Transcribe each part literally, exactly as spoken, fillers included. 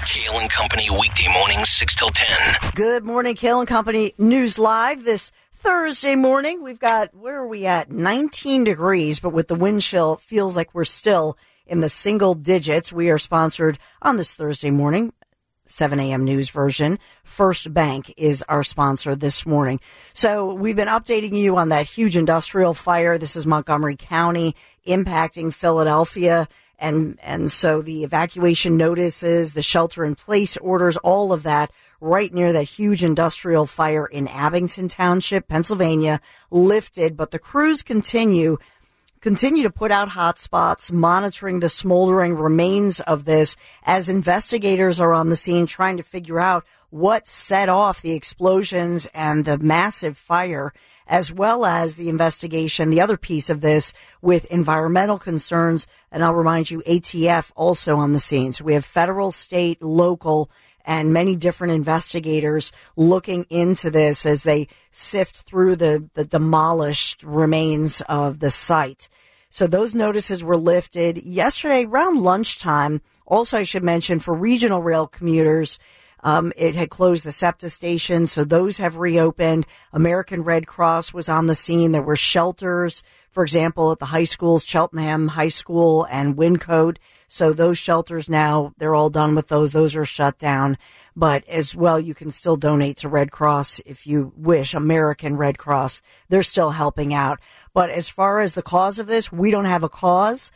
Kale and Company, weekday mornings, six till ten. Good morning, Kale and Company News Live. This Thursday morning, we've got, where are we at? nineteen degrees, but with the wind chill, it feels like we're still in the single digits. We are sponsored on this Thursday morning, seven a.m. news version. First Bank is our sponsor this morning. So we've been updating you on that huge industrial fire. This is Montgomery County impacting Philadelphia. And, and so the evacuation notices, the shelter in place orders, all of that right near that huge industrial fire in Abington Township, Pennsylvania, lifted. But the crews continue continue to put out hot spots, monitoring the smoldering remains of this as investigators are on the scene trying to figure out what set off the explosions and the massive fire, as well as the investigation, the other piece of this with environmental concerns. And I'll remind you, A T F also on the scene. So we have federal, state, local, and many different investigators looking into this as they sift through the, the demolished remains of the site. So those notices were lifted yesterday around lunchtime. Also, I should mention for regional rail commuters, Um, it had closed the SEPTA station, so those have reopened. American Red Cross was on the scene. There were shelters, for example, at the high schools, Cheltenham High School and Wyncote. So those shelters now, they're all done with those. Those are shut down. But as well, you can still donate to Red Cross if you wish. American Red Cross, they're still helping out. But as far as the cause of this, we don't have a cause.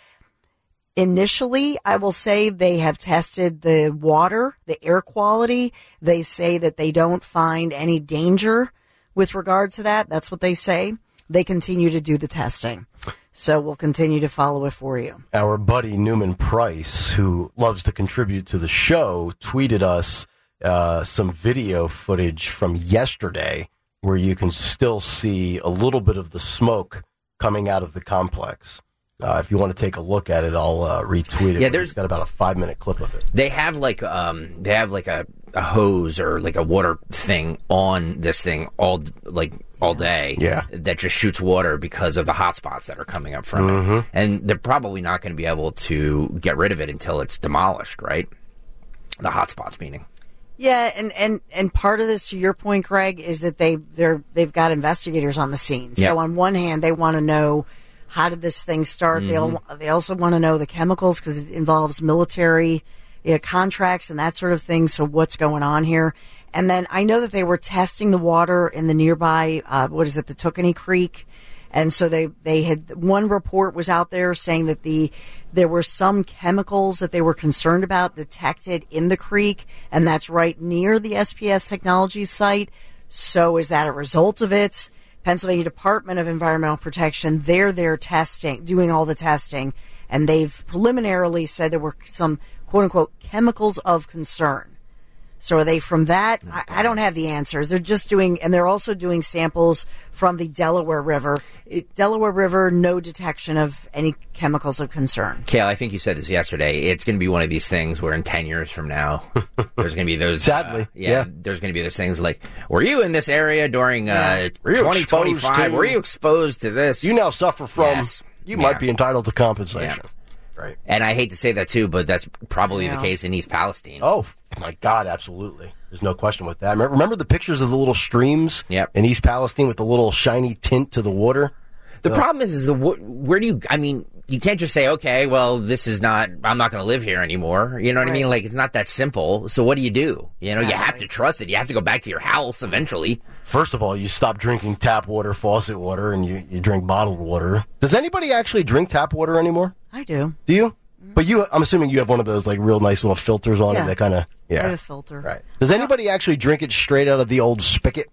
Initially, I will say they have tested the water, the air quality. They say that they don't find any danger with regard to that. That's what they say. They continue to do the testing. So we'll continue to follow it for you. Our buddy Newman Price, who loves to contribute to the show, tweeted us uh, some video footage from yesterday where you can still see a little bit of the smoke coming out of the complex. Uh, if you want to take a look at it, I'll uh, retweet it. Yeah, there's got about a five minute clip of it. They have like um, they have like a, a hose or like a water thing on this thing all like all day. Yeah. That just shoots water because of the hot spots that are coming up from mm-hmm. it, and they're probably not going to be able to get rid of it until it's demolished, right? The hot spots, meaning. Yeah, and, and, and part of this, to your point, Greg, is that they they're they've got investigators on the scene. Yep. So on one hand, they want to know, how did this thing start? Mm-hmm. They they also want to know the chemicals because it involves military you know, contracts and that sort of thing. So what's going on here? And then I know that they were testing the water in the nearby, uh, what is it, the Tookanny Creek. And so they, they had, one report was out there saying that the there were some chemicals that they were concerned about detected in the creek, and that's right near the S P S Technologies site. So is that a result of it? Pennsylvania Department of Environmental Protection, they're there testing, doing all the testing, and they've preliminarily said there were some, quote-unquote, chemicals of concern. So are they from that? I, I don't have the answers. They're just doing, and they're also doing samples from the Delaware River. It, Delaware River, no detection of any chemicals of concern. Kale, I think you said this yesterday. It's going to be one of these things where in ten years from now, there's going to be those... Sadly, uh, yeah, yeah. There's going to be those things like, were you in this area during uh, yeah. twenty twenty-five? To, were you exposed to this? You now suffer from... Yes. You yeah. might be entitled to compensation. Yeah. Right. And I hate to say that, too, but that's probably Yeah. the case in East Palestine. Oh, my God, absolutely. There's no question with that. Remember, remember the pictures of the little streams Yep. in East Palestine with the little shiny tint to the water? The Ugh. problem is, is the where do you, I mean, you can't just say, okay, well, this is not, I'm not going to live here anymore. You know what Right. I mean? Like, it's not that simple. So what do you do? You know, you have Exactly. to trust it. You have to go back to your house eventually. First of all, you stop drinking tap water, faucet water, and you, you drink bottled water. Does anybody actually drink tap water anymore? I do. Do you? But you, I'm assuming you have one of those like real nice little filters on Yeah. it that kind of, yeah. I have a filter. Right. Does anybody actually drink it straight out of the old spigot?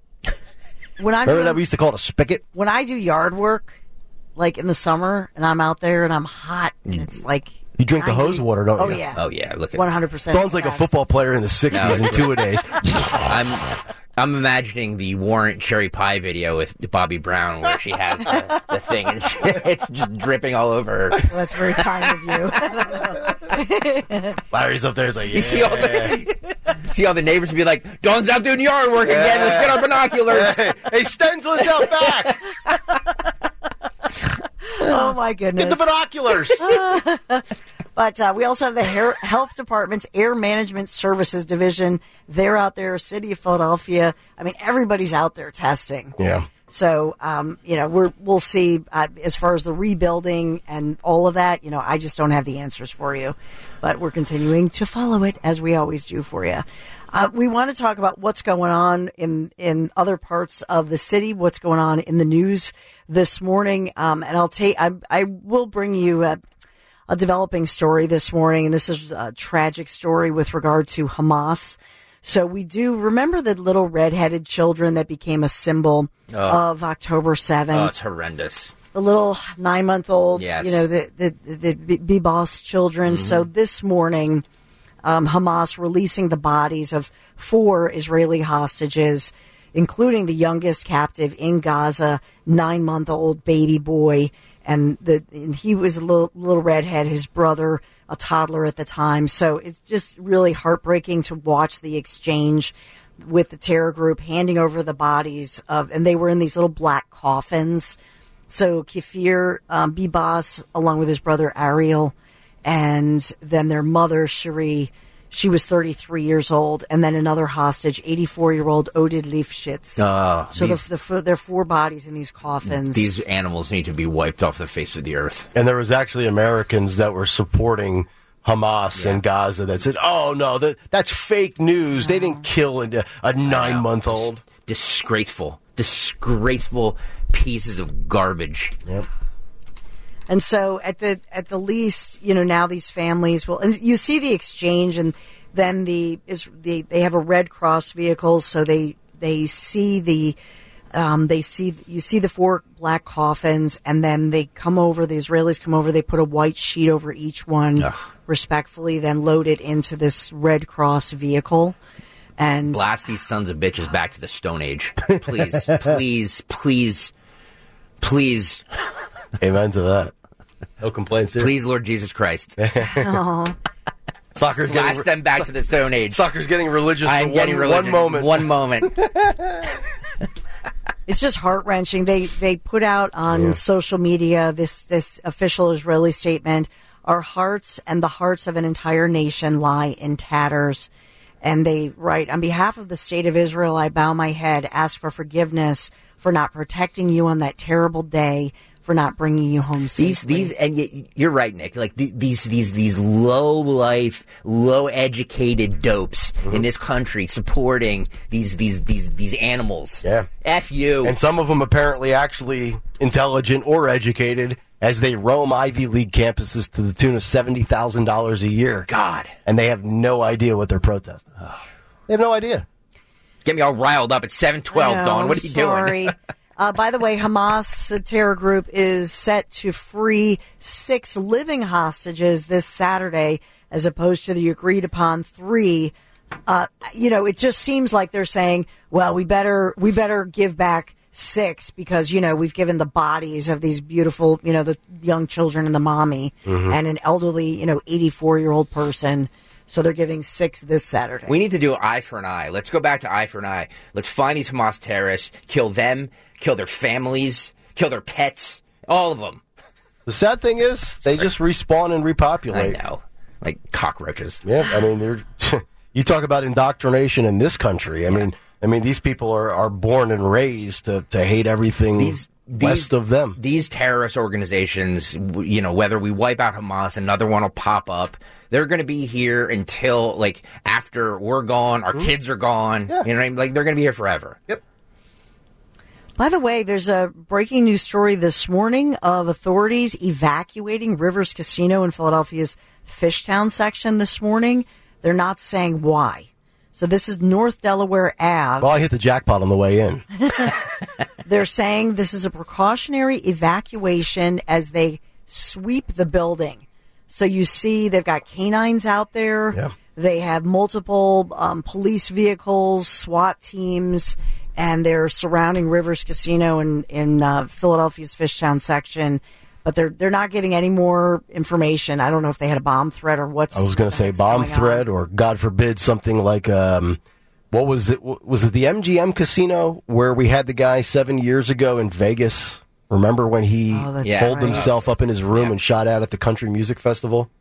When I'm Remember doing- that we used to call it a spigot? when I do yard work, like in the summer, and I'm out there and I'm hot, and it's like You drink the hose water, don't oh you? yeah, Oh, yeah, look at one hundred percent. Sounds like a football player in the sixties No. and two-a-days. I'm I'm imagining the Warrant cherry pie video with Bobby Brown where she has the, the thing and she, it's just dripping all over her. Well, that's very kind of you. Larry's up there. He's like, yeah. You see all the see all the neighbors be like, Dawn's out doing yard work again. Let's get our binoculars. Hey, hey, Stensland's out back. Oh my goodness! Get the binoculars. But uh, we also have the Hair, Health Department's Air Management Services Division. They're out there, City of Philadelphia. I mean, everybody's out there testing. Yeah. So, um, you know, we're, we'll see uh, as far as the rebuilding and all of that. You know, I just don't have the answers for you. But we're continuing to follow it as we always do for you. Uh, we want to talk about what's going on in, in other parts of the city, what's going on in the news this morning. Um, and I'll take, I, I will bring you a, a developing story this morning. And this is a tragic story with regard to Hamas. So we do remember the little redheaded children that became a symbol oh. of October seventh. Oh, it's horrendous. The little nine month old, yes. you know, the, the, the, the B-Boss children. Mm-hmm. So this morning, Um, Hamas releasing the bodies of four Israeli hostages, including the youngest captive in Gaza, nine-month-old baby boy, and the and he was a little, little redhead, his brother, a toddler at the time. So it's just really heartbreaking to watch the exchange with the terror group handing over the bodies of, and they were in these little black coffins. So Kfir um, Bibas, along with his brother Ariel, and then their mother, Cherie, she was thirty-three years old, and then another hostage, eighty-four-year-old Oded Lifshitz. Uh, so these, the, the, there are four bodies in these coffins. These animals need to be wiped off the face of the earth. And there was actually Americans that were supporting Hamas yeah. in Gaza that said, oh, no, that, that's fake news. They didn't kill a, a nine-month-old. Disgraceful. Disgraceful pieces of garbage. Yep. And so at the at the least, you know, now these families will, and you see the exchange, and then the is the they have a Red Cross vehicle, so they they see the um, they see you see the four black coffins, and then they come over. The Israelis come over. They put a white sheet over each one, Ugh. respectfully, then load it into this Red Cross vehicle. And blast these sons of bitches back to the Stone Age, please, please, please, please. Amen to that. No complaints here. Please, Lord Jesus Christ. oh. Soccer's Blast getting, them back to the Stone Age. Soccer's getting religious I'm for getting one, religious. one moment. One moment. It's just heart wrenching. They they put out on Yeah. social media this this official Israeli statement. Our hearts and the hearts of an entire nation lie in tatters. And they write, on behalf of the state of Israel, I bow my head, ask for forgiveness for not protecting you on that terrible day, for not bringing you home safely. These, these, and y- you're right, Nick. Like th- these, these, these low life, low educated dopes mm-hmm. in this country supporting these, these, these, these animals. Yeah. F you. And some of them apparently actually intelligent or educated, as they roam Ivy League campuses to the tune of seventy thousand dollars a year. God. And they have no idea what they're protesting. They have no idea. Get me all riled up at seven twelve, know, Dawn. What are you sorry. doing? uh, by the way, Hamas, the terror group, is set to free six living hostages this Saturday, as opposed to the agreed-upon three. Uh, you know, it just seems like they're saying, well, we better we better give back six because, you know, we've given the bodies of these beautiful, you know, the young children and the mommy mm-hmm. and an elderly, you know, eighty-four-year-old person. So they're giving six this Saturday. We need to do eye for an eye. Let's go back to eye for an eye. Let's find these Hamas terrorists, kill them, kill their families, kill their pets, all of them. The sad thing is, they just respawn and repopulate. I know. Like cockroaches. Yeah, I mean, they're, you talk about indoctrination in this country. I yeah. mean, I mean, these people are, are born and raised to, to hate everything these, west these, of them. These terrorist organizations, you know, whether we wipe out Hamas, another one will pop up. They're going to be here until, like, after we're gone, our mm-hmm. kids are gone. Yeah. You know what I mean? Like, they're going to be here forever. Yep. By the way, there's a breaking news story this morning of authorities evacuating Rivers Casino in Philadelphia's Fishtown section this morning. They're not saying why. So this is North Delaware Avenue. Well, I hit the jackpot on the way in. They're saying this is a precautionary evacuation as they sweep the building. So you see they've got canines out there. Yeah. They have multiple um, police vehicles, SWAT teams, and they're surrounding Rivers Casino in, in uh, Philadelphia's Fishtown section. But they're they're not giving any more information. I don't know if they had a bomb threat or what's. I was going to say bomb threat, or God forbid something like um, what was it? Was it the M G M Casino where we had the guy seven years ago in Vegas? Remember when he oh, yeah, holed right. himself up in his room yeah. and shot out at the Country Music Festival?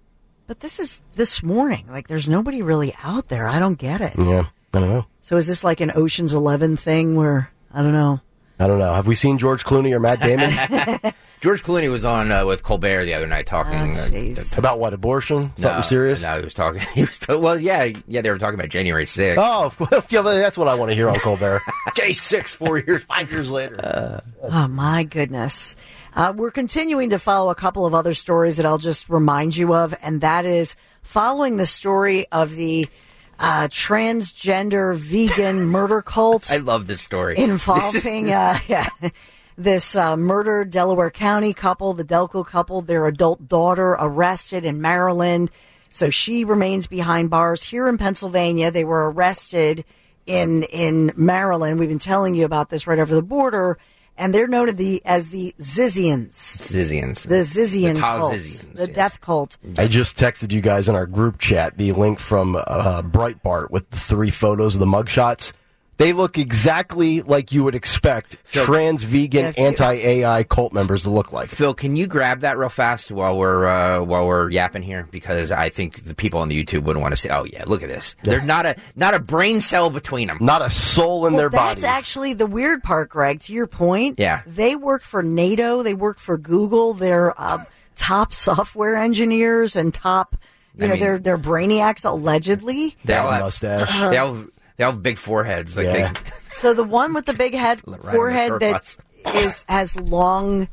But this is this morning. Like, there's nobody really out there. I don't get it. Yeah, I don't know. So is this like an Ocean's Eleven thing where, I don't know. I don't know. Have we seen George Clooney or Matt Damon? George Clooney was on uh, with Colbert the other night talking Oh, uh, jeez. About what, abortion? Something no, serious? No, he was talking. He was t- well, yeah, yeah. They were talking about January sixth. Oh, well, yeah, but that's what I want to hear on Colbert. J six, four years, five years later. Uh, Oh, my goodness. Uh, we're continuing to follow a couple of other stories that I'll just remind you of, and that is following the story of the uh, transgender vegan murder cult. I love this story. Involving uh, yeah, this uh, murdered Delaware County couple, the Delco couple, their adult daughter arrested in Maryland. So she remains behind bars here in Pennsylvania. They were arrested in in Maryland. We've been telling you about this right over the border. And they're known as the, as the Zizians. Zizians. The Zizian the cult. Zizians, The yes. death cult. I just texted you guys in our group chat the link from uh, Breitbart with the three photos of the mugshots. They look exactly like you would expect Phil, trans, vegan, Yeah, if you- anti-A I cult members to look like. Phil, can you grab that real fast while we're uh, while we're yapping here? Because I think the people on the YouTube wouldn't want to say, "Oh yeah, look at this." There's not a not a brain cell between them. Not a soul in Well, their that's bodies. actually the weird part, Greg. To your point, Yeah. they work for NATO. They work for Google. They're uh, top software engineers and top, you I know, mean- they're they're brainiacs allegedly. They all That have mustache. They all they all have big foreheads. Like Yeah. they, So the one with the big head Right on the forehead short that bus. is has long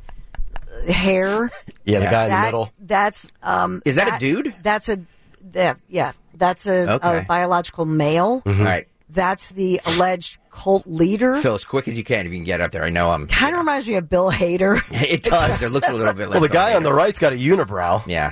hair. Yeah, the Yeah. guy in the That- middle. That's um. Is that a dude? That's a yeah. yeah that's a, Okay. a biological male. Mm-hmm. all right, That's the alleged cult leader. Phil, as quick as you can if you can get up there. I know I'm. Kind of reminds me of Bill Hader. It does. It looks a little bit like. Well, the guy Bill on the Hader. right's got a unibrow. Yeah.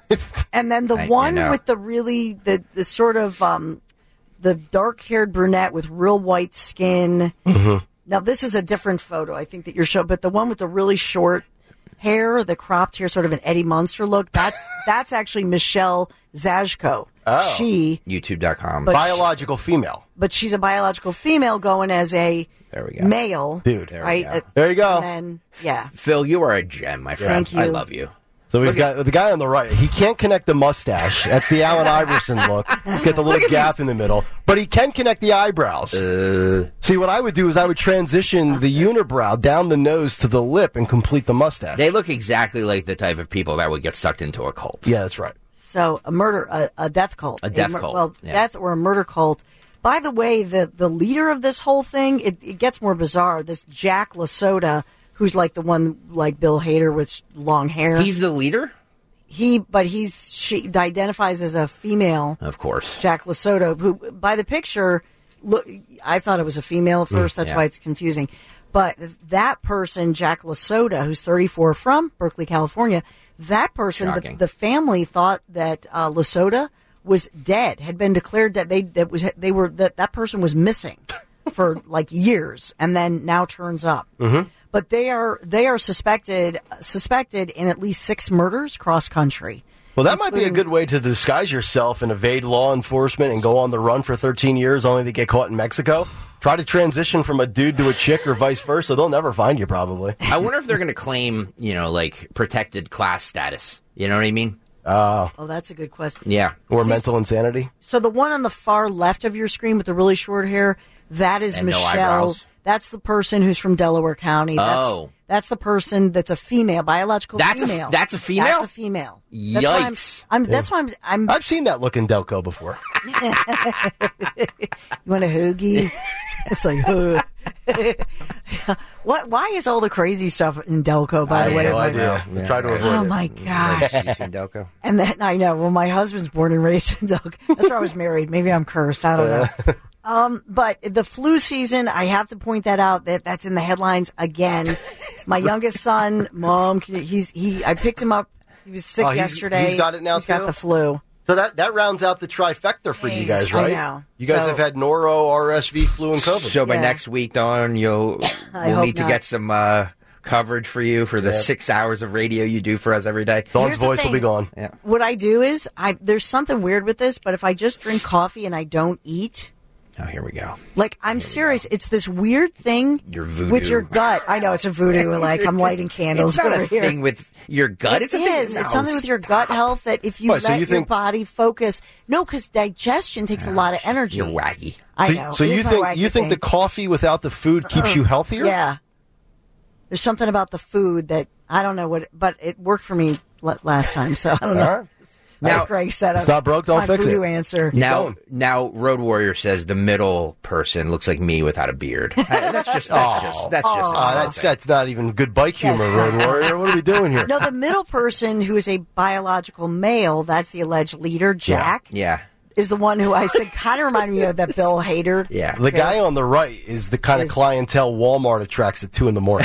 And then the I- I one know. with the really the the sort of um the dark haired brunette with real white skin. Mm-hmm. Now this is a different photo, I think that you're showing, but the one with the really short hair, the cropped hair, sort of an Eddie Munster look. That's that's actually Michelle Zajko. Oh. She, YouTube dot com. But- Biological female. but she's a biological female going as a There we go. male, Dude. There we right? go. Uh, There you go. And then yeah, Phil, you are a gem, my friend. Thank you. I love you. So we've got the guy on the right. He can't connect the mustache. That's the Allen Iverson look. He's got the little gap in the middle. But he can connect the eyebrows. Uh, See, what I would do is I would transition the unibrow down the nose to the lip and complete the mustache. they look exactly like the type of people that would get sucked into a cult. Yeah, that's right. so a murder, a, a death cult, A death mur- cult, Well, yeah. death or a murder cult. By the way, the the leader of this whole thing, it, it gets more bizarre. This Jack LaSota, who's like the one like Bill Hader with sh- long hair. He's the leader, he, but he's she identifies as a female. of course. Jack LaSota, who by the picture, look, I thought it was a female at first. That's yeah. why it's confusing. But that person, Jack LaSota, who's thirty-four from Berkeley, California, that person, the, Shocking. the family thought that uh, LaSota was dead, had been declared that they that was they were that that person was missing for like years, and then now turns up. Mm-hmm. But they are they are suspected suspected in at least six murders cross country. Well, that might be a good way to disguise yourself and evade law enforcement and go on the run for thirteen years only to get caught in Mexico. Try to transition from a dude to a chick or vice versa. They'll never find you, probably. I wonder if they're going to claim, you know, like protected class status. You know what I mean? Uh, Oh, that's a good question. Yeah. or mental insanity. So the one on the far left of your screen with the really short hair, that is And no Michelle. eyebrows. That's the person who's from Delaware County. That's, Oh. that's the person that's a female, biological That's a- female. that's a female? That's a female. That's why I'm- Yikes. I'm, That's why I'm. I'm I've seen that look in Delco before. you want a hoagie? It's like, ugh. what? Why is all the crazy stuff in Delco? By I the have way, no I'm like, idea. Yeah, Try to yeah. avoid oh it. my gosh! You seen Delco? And then I know. Well, my husband's born and raised in Delco. That's where I was married. Maybe I'm cursed. I don't know. Um, but the flu season, I have to point that out. That that's in the headlines again. My youngest son, mom, can you- he's he. I picked him up. He was sick Oh, he's- yesterday. he's got it now, He's got too? the flu. So that, that rounds out the trifecta for you guys, I right? know. You guys So- have had noro, R S V, flu, and COVID. So by Yeah. next week, Dawn, you'll I we'll hope need to not. get some uh, coverage for you for the Yeah. six hours of radio you do for us every day. Dawn's Here's the voice will be thing. gone. Yeah. What I do is, I there's something weird with this, but if I just drink coffee and I don't eat, Oh, here we go. Like, I'm serious. It's this weird thing Your voodoo. with your gut. I know it's a voodoo. Like, I'm lighting candles It's not over a here. thing with your gut. It it's a is. thing. It's something with your gut health that if you Wait, let so you your think- body focus. No, because digestion takes a lot of energy. You're wacky. I So, know. so It you is my think wacky you think the thing. coffee without the food keeps you healthier? Yeah. There's something about the food that I don't know what, but it worked for me l- last time. So I don't know. All right. Now, Now- Greg said, It's not broke, don't my fix it. voodoo answer. Now, going. now, Road Warrior says the middle person looks like me without a beard. Uh, that's just, that's Oh. just, that's just. Uh, that's that's not even good bike humor, Road Warrior. What are we doing here? No, the middle person who is a biological male, that's the alleged leader, Jack, yeah, is the one who I said kind of reminded me of that Bill Hader. yeah. The guy on the right is the kind of Is- clientele Walmart attracts at two in the morning.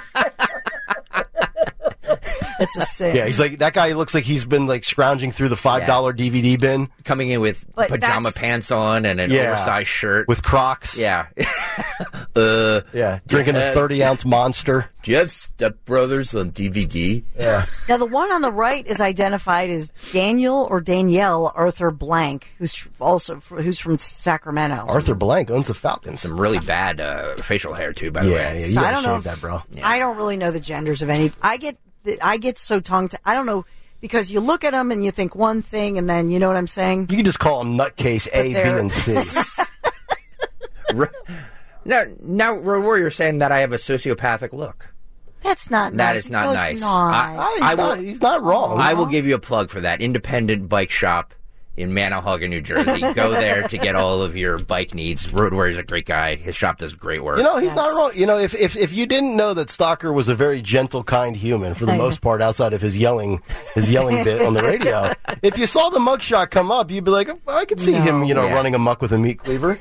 It's a sin. Yeah, he's like that guy. Looks like he's been like scrounging through the five dollar D V D bin Coming in with But pajama that's- pants on and an Yeah. oversized shirt. with Crocs. yeah. uh, yeah, drinking a Uh, thirty ounce Monster. do you have Step Brothers on D V D? Yeah, Now, the one on the right is identified as Daniel or Danielle Arthur Blank, who's tr- also fr- who's from Sacramento. Arthur Blank owns the Falcons. Some really bad uh, facial hair too, by the Yeah, way. yeah, you So I gotta don't know shave if- that, bro. I don't really know the genders of any. I get I get so tongue. T- I don't know because you look at them and you think one thing, and then you know what I'm saying. You can just call them nutcase A, B, they're- and C. Ro- now, now, Road Warrior saying that I have a sociopathic look. That's not. That nice. is not It was nice. not. I- Ah, he's, I not, will- he's not wrong. I will give you a plug for that independent bike shop in Manahawkin, New Jersey. Go there to get all of your bike needs. Road Warrior's a great guy. His shop does great work. You know, he's Yes. not wrong. You know, if, if if you didn't know that Stalker was a very gentle, kind human for the I know. most part, outside of his yelling, his yelling bit on the radio, if you saw the mugshot come up, you'd be like, I could see No. him, you know, Yeah. running amok with a meat cleaver.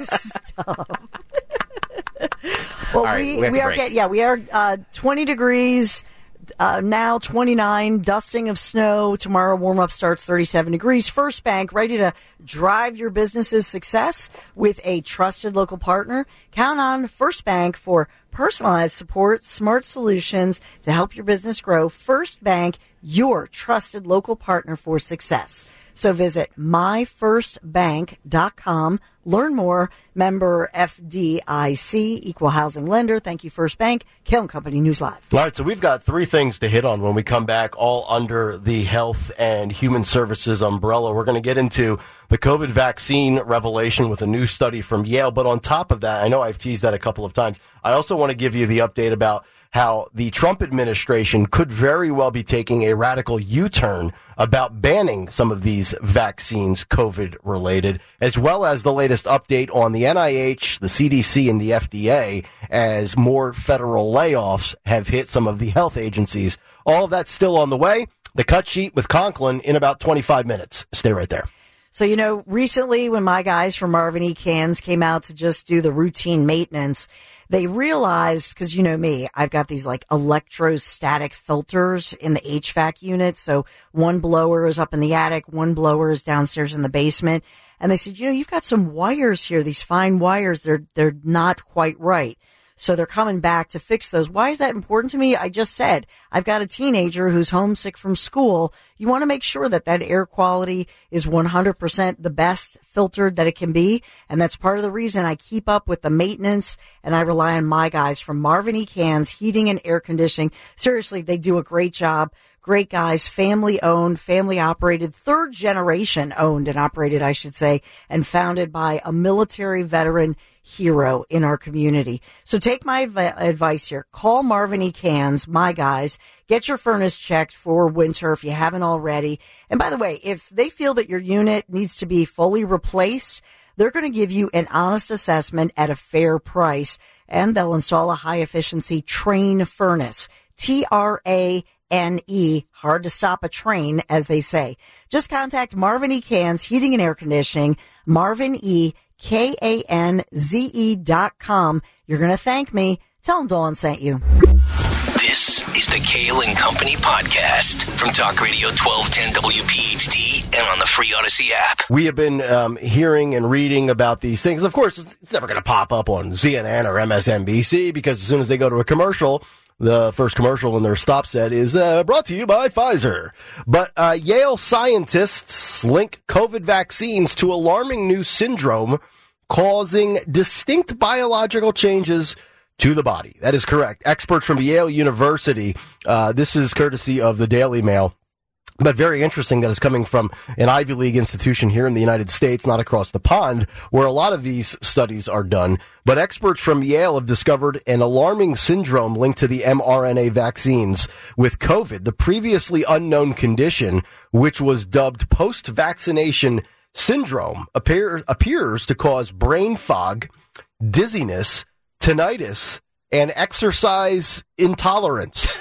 Well, All right, we, we have we to are break. get, yeah, we are uh, twenty degrees uh, now, twenty-nine, dusting of snow. Tomorrow, warm up starts thirty-seven degrees. First Bank, ready to drive your business's success with a trusted local partner. Count on First Bank for personalized support, smart solutions to help your business grow. First Bank, your trusted local partner for success. So visit my first bank dot com. Learn more. Member F D I C, Equal Housing Lender. Thank you, First Bank. Kale and Company News Live. All right, so we've got three things to hit on when we come back, all under the Health and Human Services umbrella. We're going to get into the COVID vaccine revelation with a new study from Yale. But on top of that, I know I've teased that a couple of times. I also want to give you the update about how the Trump administration could very well be taking a radical U-turn about banning some of these vaccines, COVID related, as well as the latest update on the N I H, the C D C, and the F D A as more federal layoffs have hit some of the health agencies. All of that's still on the way. The cut sheet with Conklin in about twenty-five minutes. Stay right there. So, you know, recently when my guys from Marvin E. Cans came out to just do the routine maintenance, they realized, because you know me, I've got these like electrostatic filters in the H V A C unit. So one blower is up in the attic, one blower is downstairs in the basement. And they said, you know, you've got some wires here, these fine wires, they're, they're not quite right. So they're coming back to fix those. Why is that important to me? I just said, I've got a teenager who's homesick from school. You want to make sure that that air quality is one hundred percent the best filtered that it can be. And that's part of the reason I keep up with the maintenance and I rely on my guys from Marvin E. Cans, Heating and Air Conditioning. Seriously, they do a great job. Great guys, family owned, family operated, third generation owned and operated, I should say, and founded by a military veteran hero in our community. So take my v- advice here. Call Marvin E. Cans, my guys. Get your furnace checked for winter if you haven't already. And by the way, if they feel that your unit needs to be fully replaced, they're going to give you an honest assessment at a fair price, and they'll install a high-efficiency train furnace. T R A N E, hard to stop a train, as they say. Just contact Marvin E. Cans, Heating and Air Conditioning, Marvin E. K A N Z E dot com. You're going to thank me. Tell them Dawn sent you. This is the Kale and Company podcast from Talk Radio twelve ten W P H T and on the free Odyssey app. We have been um, hearing and reading about these things. Of course, it's, it's never going to pop up on C N N or M S N B C because as soon as they go to a commercial, the first commercial in their stop set is uh, brought to you by Pfizer. But uh, Yale scientists link COVID vaccines to alarming new syndrome causing distinct biological changes to the body. That is correct. Experts from Yale University, uh, this is courtesy of the Daily Mail, but very interesting that it's coming from an Ivy League institution here in the United States, not across the pond, where a lot of these studies are done. But experts from Yale have discovered an alarming syndrome linked to the mRNA vaccines with COVID, the previously unknown condition, which was dubbed post-vaccination syndrome, appear, appears to cause brain fog, dizziness, tinnitus, and exercise intolerance.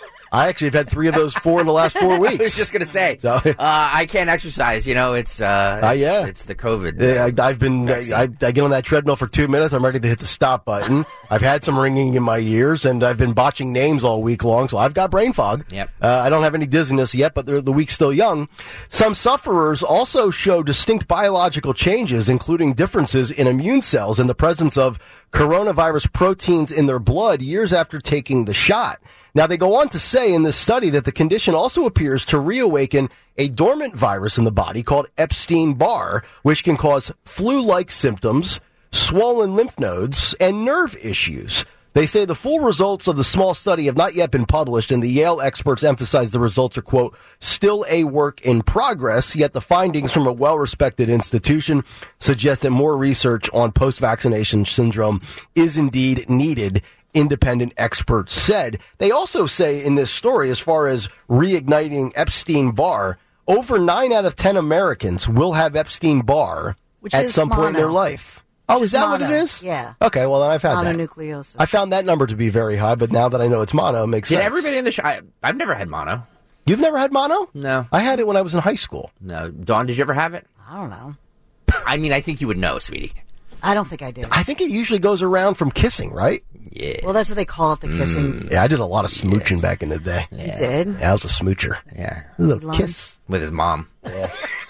I actually have had three of those four in the last four weeks. I was just going to say, so, uh, I can't exercise. You know, it's uh, it's, uh, yeah. it's the COVID. Uh, I, I've been, I, I, I get on that treadmill for two minutes. I'm ready to hit the stop button. I've had some ringing in my ears, and I've been botching names all week long, so I've got brain fog. Yep. Uh, I don't have any dizziness yet, but the, the week's still young. Some sufferers also show distinct biological changes, including differences in immune cells in the presence of coronavirus proteins in their blood years after taking the shot. Now, they go on to say in this study that the condition also appears to reawaken a dormant virus in the body called Epstein-Barr, which can cause flu-like symptoms, swollen lymph nodes, and nerve issues. They say the full results of the small study have not yet been published, and the Yale experts emphasize the results are, quote, still a work in progress, yet the findings from a well-respected institution suggest that more research on post-vaccination syndrome is indeed needed, independent experts said. They also say in this story, as far as reigniting Epstein-Barr, over nine out of ten Americans will have Epstein-Barr Which at is some mono. point in their life. Oh, is that mono. what it is? Yeah. Okay, well, then I've had that. Mononucleosis. I found that number to be very high, but now that I know it's mono, it makes Did sense. everybody in the show? I, I've never had mono. You've never had mono? No. I had it when I was in high school. No. Dawn, did you ever have it? I don't know. I mean, I think you would know, sweetie. I don't think I did. I think it usually goes around from kissing, right? Yeah. Well, that's what they call it, the kissing. Mm, yeah, I did a lot of smooching Yes. back in the day. You did? Yeah, I was a smoocher. Yeah. A little Love. kiss. With his mom. Yeah.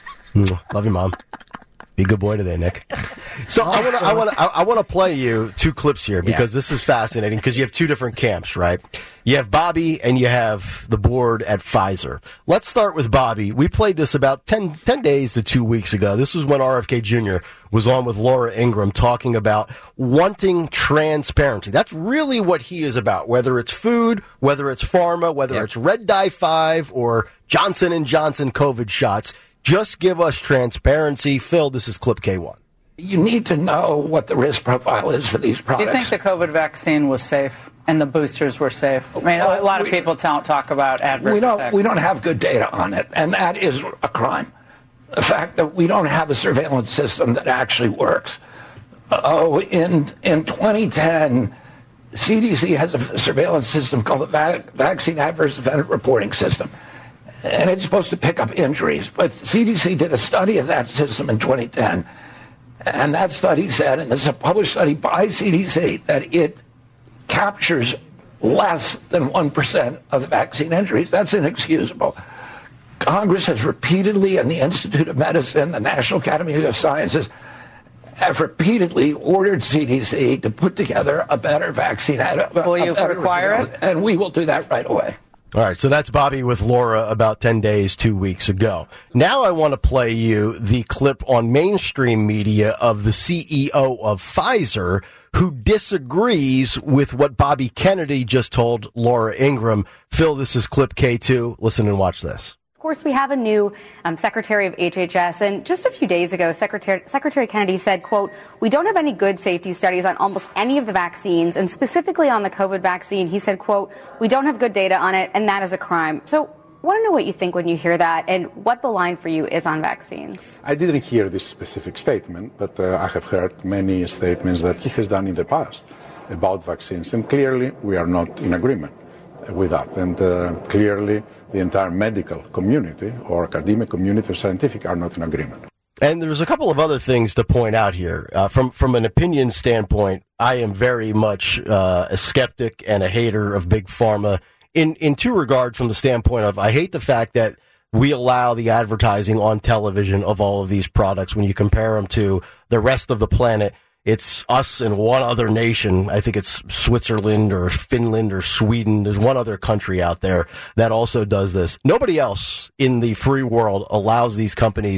Mm, love you, Mom. Be a good boy today, Nick. So I want to I want to I want to play you two clips here because Yeah. this is fascinating because you have two different camps, right? You have Bobby and you have the board at Pfizer. Let's start with Bobby. We played this about ten, ten days to two weeks ago. This was when R F K Junior was on with Laura Ingraham talking about wanting transparency. That's really what he is about, whether it's food, whether it's pharma, whether Yep. it's Red Dye five or Johnson and Johnson COVID shots. Just give us transparency. Phil, this is clip K one. You need to know what the risk profile is for these Do products. you think the COVID vaccine was safe and the boosters were safe? I mean, a lot of We- people don't talk about adverse we don't, effects. we don't have good data on it, and that is a crime. The fact that we don't have a surveillance system that actually works. Oh, in in twenty ten, C D C has a surveillance system called the Va- Vaccine Adverse Event Reporting System, and it's supposed to pick up injuries. But C D C did a study of that system in twenty ten, and that study said, and this is a published study by C D C, that it captures less than one percent of the vaccine injuries. That's inexcusable. Congress has repeatedly, and the Institute of Medicine, the National Academy of Sciences, have repeatedly ordered C D C to put together a better vaccine. A, Will a you better require result, and we will do that right away. All right, so that's Bobby with Laura about ten days, two weeks ago. Now I want to play you the clip on mainstream media of the C E O of Pfizer who disagrees with what Bobby Kennedy just told Laura Ingraham. Phil, this is clip K two. Listen and watch this. Of course, we have a new um, Secretary of H H S, and just a few days ago, Secretary, Secretary Kennedy said, quote, we don't have any good safety studies on almost any of the vaccines, and specifically on the COVID vaccine, he said, quote, we don't have good data on it, and that is a crime. So I want to know what you think when you hear that, and what the line for you is on vaccines. I didn't hear this specific statement, but uh, I have heard many statements that he has done in the past about vaccines, and clearly we are not in agreement with that. And uh, clearly the entire medical community or academic community or scientific are not in agreement. And there's a couple of other things to point out here. Uh, from from an opinion standpoint, I am very much uh, a skeptic and a hater of Big Pharma in, in two regards. From the standpoint of I hate the fact that we allow the advertising on television of all of these products when you compare them to the rest of the planet. It's us and one other nation. I think it's Switzerland or Finland or Sweden. There's one other country out there that also does this. Nobody else in the free world allows these companies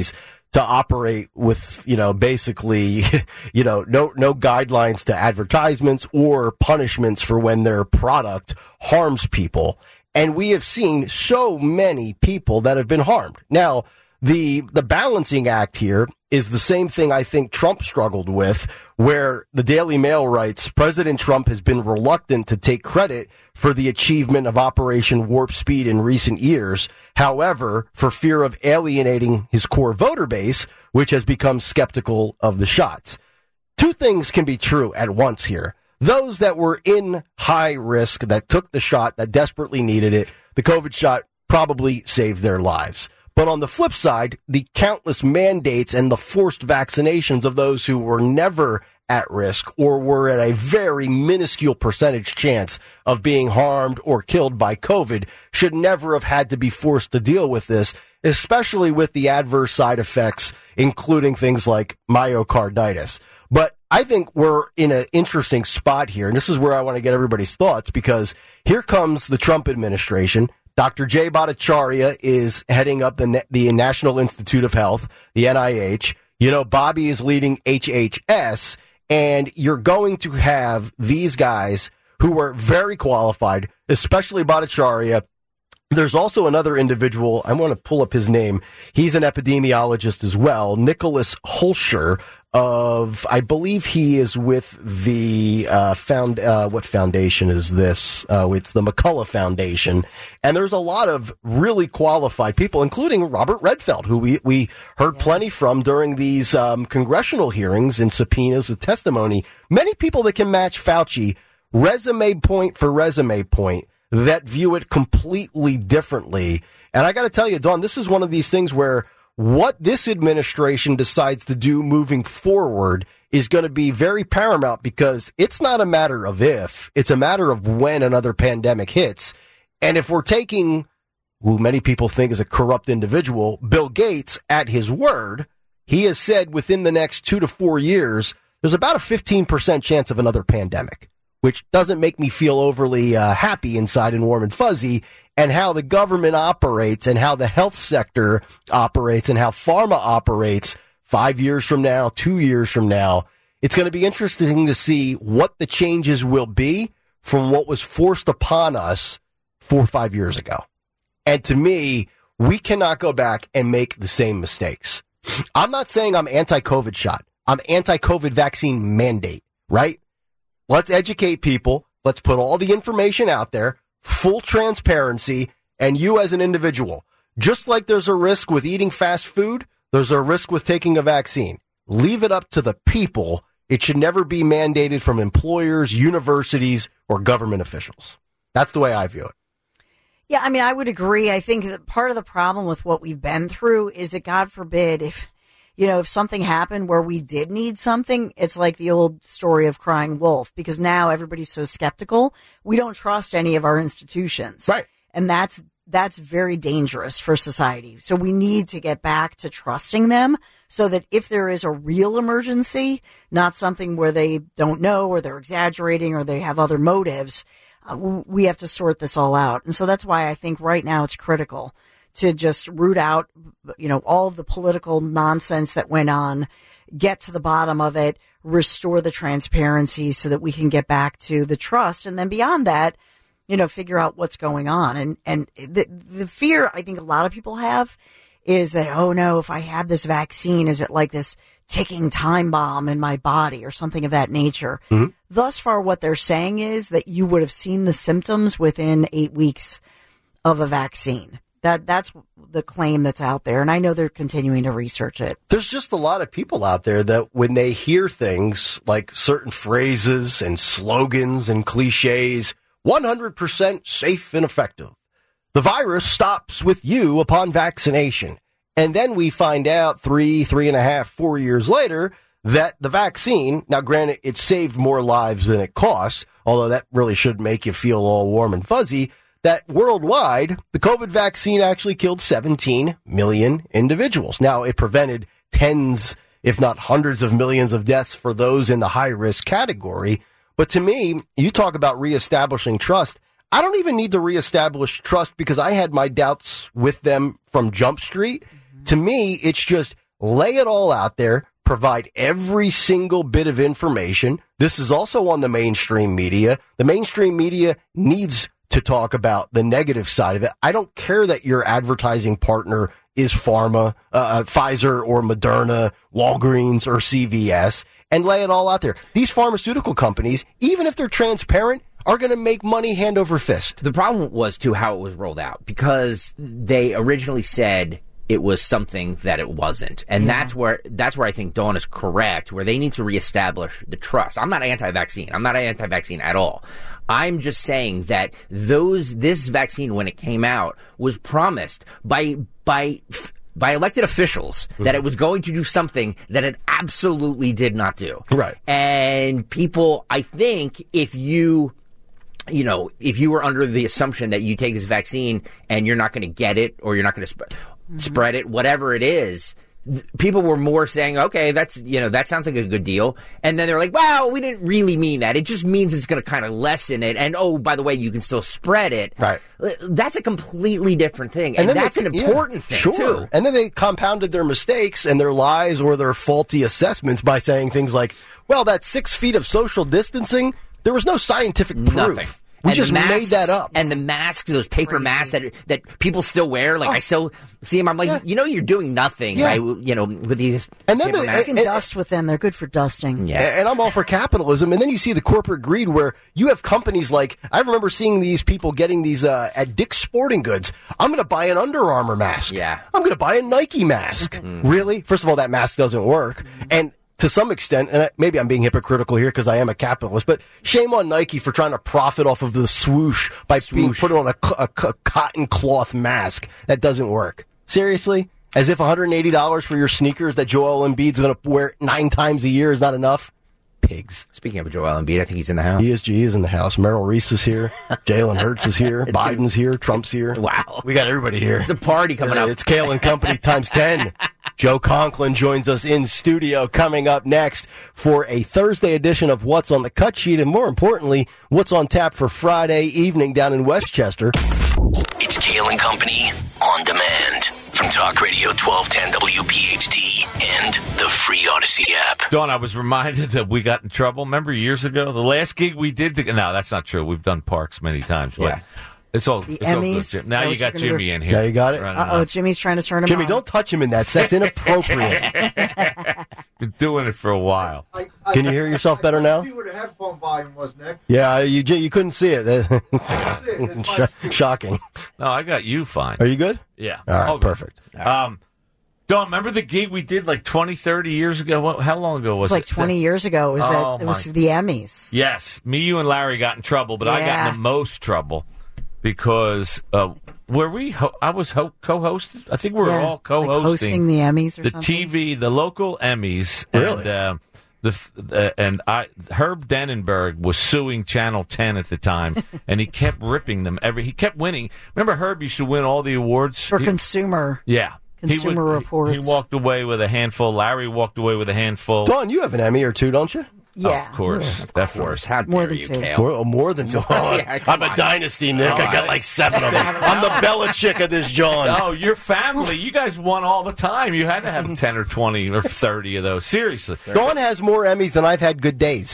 to operate with, you know, basically, you know, no, no guidelines to advertisements or punishments for when their product harms people. And we have seen so many people that have been harmed. Now, the, the balancing act here is the same thing I think Trump struggled with, where the Daily Mail writes, President Trump has been reluctant to take credit for the achievement of Operation Warp Speed in recent years. However, for fear of alienating his core voter base, which has become skeptical of the shots. Two things can be true at once here. Those that were in high risk, that took the shot, that desperately needed it, the COVID shot probably saved their lives. But on the flip side, the countless mandates and the forced vaccinations of those who were never at risk or were at a very minuscule percentage chance of being harmed or killed by COVID should never have had to be forced to deal with this, especially with the adverse side effects, including things like myocarditis. But I think we're in an interesting spot here, and this is where I want to get everybody's thoughts, because here comes the Trump administration. Doctor Jay Bhattacharya is heading up the, the National Institute of Health, the N I H. You know, Bobby is leading H H S, and you're going to have these guys who are very qualified, especially Bhattacharya. There's also another individual. I want to pull up his name. He's an epidemiologist as well, Nicholas Holscher of, I believe he is with the uh, found. Uh, what foundation is this? Uh, it's the McCullough Foundation, and there's a lot of really qualified people, including Robert Redfield, who we we heard yeah. plenty from during these um, congressional hearings and subpoenas with testimony. Many people that can match Fauci, resume point for resume point, that view it completely differently. And I got to tell you, Dawn, this is one of these things where what this administration decides to do moving forward is going to be very paramount, because it's not a matter of if, it's a matter of when another pandemic hits. And if we're taking who many people think is a corrupt individual, Bill Gates, at his word, he has said within the next two to four years, there's about a fifteen percent chance of another pandemic, which doesn't make me feel overly uh, happy inside and warm and fuzzy. And how the government operates and how the health sector operates and how pharma operates five years from now, two years from now, it's going to be interesting to see what the changes will be from what was forced upon us four or five years ago. And to me, we cannot go back and make the same mistakes. I'm not saying I'm anti-COVID shot. I'm anti-COVID vaccine mandate, right? Let's educate people. Let's put all the information out there. Full transparency, and you as an individual, just like there's a risk with eating fast food, there's a risk with taking a vaccine. Leave it up to the people. It should never be mandated from employers, universities, or government officials. That's the way I view it. Yeah, I mean, I would agree. I think that part of the problem with what we've been through is that, God forbid, if you know, if something happened where we did need something, it's like the old story of crying wolf, because now everybody's so skeptical. We don't trust any of our institutions. Right. And that's, that's very dangerous for society. So we need to get back to trusting them so that if there is a real emergency, not something where they don't know or they're exaggerating or they have other motives, uh, we have to sort this all out. And so that's why I think right now it's critical to just root out, you know, all of the political nonsense that went on, get to the bottom of it, restore the transparency so that we can get back to the trust. And then beyond that, you know, figure out what's going on. And, and the, the fear I think a lot of people have is that, oh no, if I have this vaccine, is it like this ticking time bomb in my body or something of that nature? Mm-hmm. Thus far, what they're saying is that you would have seen the symptoms within eight weeks of a vaccine. That that's the claim that's out there, and I know they're continuing to research it. There's just a lot of people out there that when they hear things like certain phrases and slogans and cliches, one hundred percent safe and effective. The virus stops with you upon vaccination. And then we find out three, three and a half, four years later that the vaccine, now granted, it saved more lives than it costs, although that really should make you feel all warm and fuzzy, that worldwide, the COVID vaccine actually killed seventeen million individuals. Now, it prevented tens, if not hundreds of millions of deaths for those in the high-risk category. But to me, you talk about reestablishing trust. I don't even need to reestablish trust because I had my doubts with them from Jump Street. Mm-hmm. To me, it's just lay it all out there, provide every single bit of information. This is also on the mainstream media. The mainstream media needs to talk about the negative side of it. I don't care that your advertising partner is pharma, uh, Pfizer or Moderna, Walgreens or C V S, and lay it all out there. These pharmaceutical companies, even if they're transparent, are going to make money hand over fist. The problem was, too, how it was rolled out, because they originally said it was something that it wasn't. And yeah. that's where that's where I think Dawn is correct, where they need to reestablish the trust. I'm not anti-vaccine. I'm not anti-vaccine at all. I'm just saying that those this vaccine, when it came out, was promised by by by elected officials mm-hmm. that it was going to do something that it absolutely did not do. Right. And people, I think, if you... You know, if you were under the assumption that you take this vaccine and you're not going to get it or you're not going to sp- mm-hmm. spread it, whatever it is, th- people were more saying, okay, that's, you know, that sounds like a good deal. And then they're like, wow, we didn't really mean that. It just means it's going to kind of lessen it. And, oh, by the way, you can still spread it. Right. That's a completely different thing. And, and that's they, an important yeah, thing, sure. too. And then they compounded their mistakes and their lies or their faulty assessments by saying things like, well, that six feet of social distancing, there was no scientific proof. Nothing. We and just masks, made that up. And the masks, those paper Crazy. masks that that people still wear, like oh. I still see them. I'm like, yeah. you know, you're doing nothing, yeah. right? You know, with these and then paper the, masks. You can dust with them. They're good for dusting. Yeah. And I'm all for capitalism. And then you see the corporate greed where you have companies like, I remember seeing these people getting these uh, at Dick's Sporting Goods. I'm going to buy an Under Armour mask. Yeah. I'm going to buy a Nike mask. Mm. Really? First of all, that mask doesn't work. And to some extent, and maybe I'm being hypocritical here because I am a capitalist, but shame on Nike for trying to profit off of the swoosh by swoosh. being put on a, a, a cotton cloth mask. That doesn't work. Seriously? As if one hundred eighty dollars for your sneakers that Joel Embiid's going to wear nine times a year is not enough? Pigs. Speaking of Joel Embiid, I think he's in the house. E S G is in the house. Merrill Reese is here. Jalen Hurts is here. Biden's here. Trump's here. Wow. We got everybody here. It's a party coming uh, up. It's Kale and Company times ten. Joe Conklin joins us in studio coming up next for a Thursday edition of What's on the Cut Sheet, and more importantly, What's on Tap for Friday evening down in Westchester. It's Kale and Company on demand from Talk Radio twelve ten W P H T and the free Odyssey app. Dawn, I was reminded that we got in trouble. Remember years ago, the last gig we did? To, no, that's not true. We've done parks many times. But yeah. It's all, the it's Emmys. all good, Jim. Now you got Jimmy re- in here. Yeah, you got it. Uh-oh, Jimmy's trying to turn him Jimmy, on. don't touch him in that. That's inappropriate. Been doing it for a while. I, I, Can you hear yourself better now? I see where the headphone volume was, Nick. Yeah, you you couldn't see it. I see it. It's my- Shocking. No, I got you fine. Are you good? Yeah. All right, all good. perfect. Um, Dawn, remember the gig we did like twenty, thirty years ago? What, how long ago It was was like it? twenty years ago. It was, Oh, at, it was my- the Emmys. Yes. Me, you, and Larry got in trouble, but I got Yeah. in the most trouble because uh, were we? Ho- I was ho- co-hosted. I think we were Yeah, all like co-hosting hosting the Emmys or the something. T V, the local Emmys. Really? And, uh, the f- uh, and I Herb Dennenberg was suing Channel ten at the time, and he kept ripping them every. He kept winning. Remember, Herb used to win all the awards For He- consumer. Yeah. Consumer he would, Reports. He, he walked away with a handful. Larry walked away with a handful. Dawn, you have an Emmy or two, don't you? Yeah. Of course. Of course. How More dare than you, two. Kale? More, more than two. Oh, Yeah, come I'm a on. dynasty, Nick. Oh, I got I- like seven of them. I'm the Belichick of this, John. Oh, your family. You guys won all the time. You had to have ten or twenty or thirty of those. Seriously. Dawn has more Emmys than I've had good days.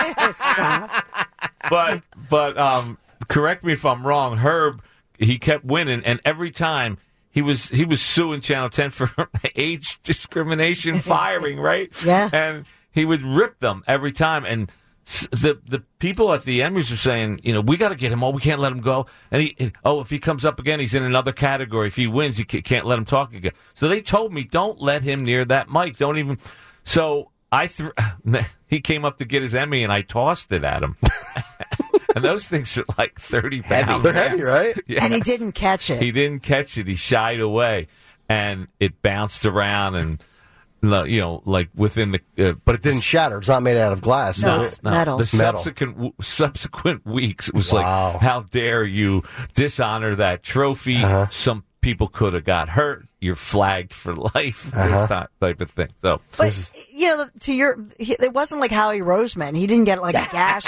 But, but um, correct me if I'm wrong. Herb, he kept winning, and every time he was he was suing Channel ten for age discrimination, firing, right? Yeah. And he would rip them every time. And s- the the people at the Emmys are saying, you know, we got to get him. Oh, we can't let him go. And he, oh, if he comes up again, he's in another category. If he wins, he ca- can't let him talk again. So they told me, don't let him near that mic. Don't even. So I th- he came up to get his Emmy, and I tossed it at him. And those things are like thirty pounds. They're heavy, right? Yes. And he didn't catch it. He didn't catch it. He shied away, and it bounced around, and you know, like within the. Uh, But it didn't shatter. It's not made out of glass. No. is it? no, Metal. The Metal. subsequent subsequent weeks, it was Wow. like, how dare you dishonor that trophy? Uh-huh. Some people could have got hurt. You're flagged for life. Uh-huh. This type of thing. So, But, you know, to your, he, it wasn't like Howie Roseman. He didn't get like a gash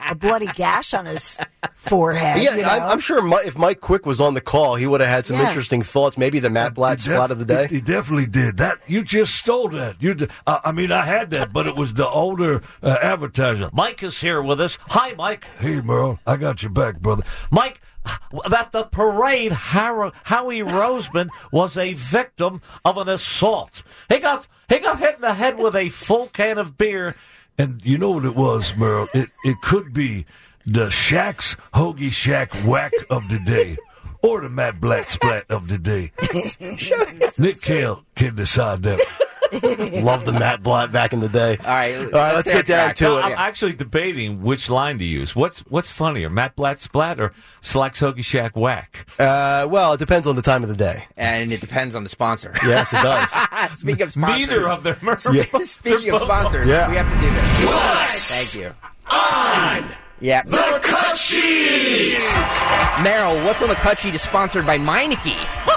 a bloody gash on his forehead. Yeah, you know? I'm, I'm sure Mi- if Mike Quick was on the call, he would have had some Yeah. interesting thoughts. Maybe the Matt Blatt He def- spot of the day. He, he definitely did that. You just stole that. You, d- uh, I mean, I had that, but it was the older uh, advertiser. Mike is here with us. Hi, Mike. Hey, Merle, I got your back, brother. Mike, at the parade, Har- Howie Roseman was a victim of an assault. He got he got hit in the head with a full can of beer. And you know what it was, Merle? It it could be the Shaq's Hoagie Shack whack of the day, or the Matt Blatt splat of the day. Nick Cale can decide that. Love the Matt Blatt back in the day. All right, All right, let's get down to No, it. I'm actually debating which line to use. What's what's funnier, Matt Blatt splat or Slack's Hoagie Shack whack? Uh, well, it depends on the time of the day. And it depends on the sponsor. Yes, it does. Speaking of sponsors. Neither of them are. Yeah. Speaking of sponsors, Yeah. we have to do this. What's Thank you. on Yeah. the cut sheet? Meryl, what's on the cut sheet is sponsored by Meineke.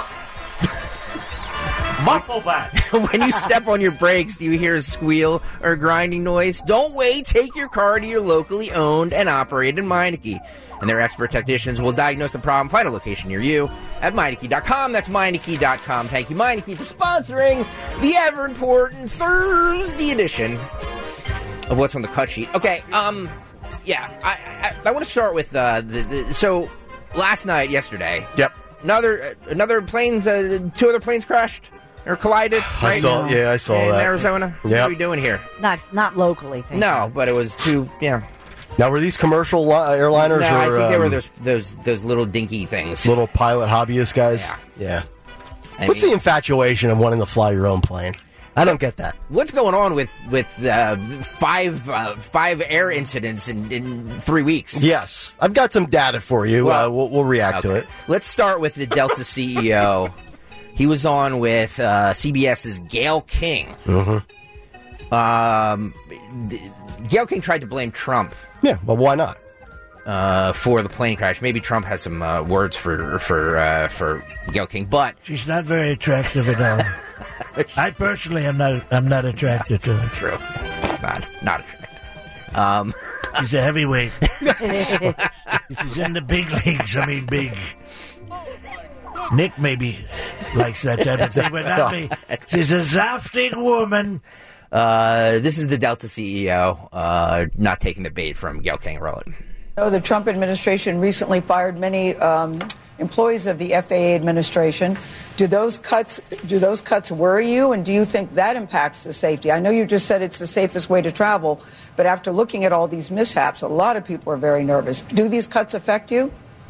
Muffle that. When you step on your brakes, do you hear a squeal or grinding noise? Don't wait. Take your car to your locally owned and operated Meineke. And their expert technicians will diagnose the problem, find a location near you at Meineke dot com. That's Meineke dot com. Thank you, Meineke, for sponsoring the ever-important Thursday edition of What's on the Cut Sheet. Okay, um, yeah, I I, I want to start with, uh, the, the, so last night, yesterday. Yep. Another, another planes, uh, two other planes crashed or collided, I right? saw. Yeah, I saw in that. Arizona. What Yep. are we doing here? Not not locally. Thank No, you. but it was two. Yeah, Now, were these commercial li- airliners no, or I think they were um, those those those little dinky things. little pilot hobbyist guys? Yeah. Yeah. I What's mean, the infatuation of wanting to fly your own plane? I don't get that. what's going on with with uh, five uh, five air incidents in, in three weeks? Yes, I've got some data for you. Well, uh, we'll, we'll react to Okay. it. Let's start with the Delta C E O. He was on with uh, CBS's Gayle King. Mm-hmm. Um, th- Gayle King tried to blame Trump Yeah, but why not? uh, for the plane crash. Maybe Trump has some uh, words for for uh, for Gayle King, but She's not very attractive at all. I personally am not. I'm not attracted to her. true, not not attractive. Um, She's a heavyweight. She's in the big leagues. I mean, big. Nick maybe likes that type of thing, but not me. She's a zaftig woman. uh, this is the Delta C E O uh, not taking the bait from Gayle King. Roll it. know the Trump administration recently fired many um, employees of the F A A administration. Do those cuts do those cuts worry you, and do you think that impacts the safety? I know you just said it's the safest way to travel, but after looking at all these mishaps, a lot of people are very nervous. Do these cuts affect you?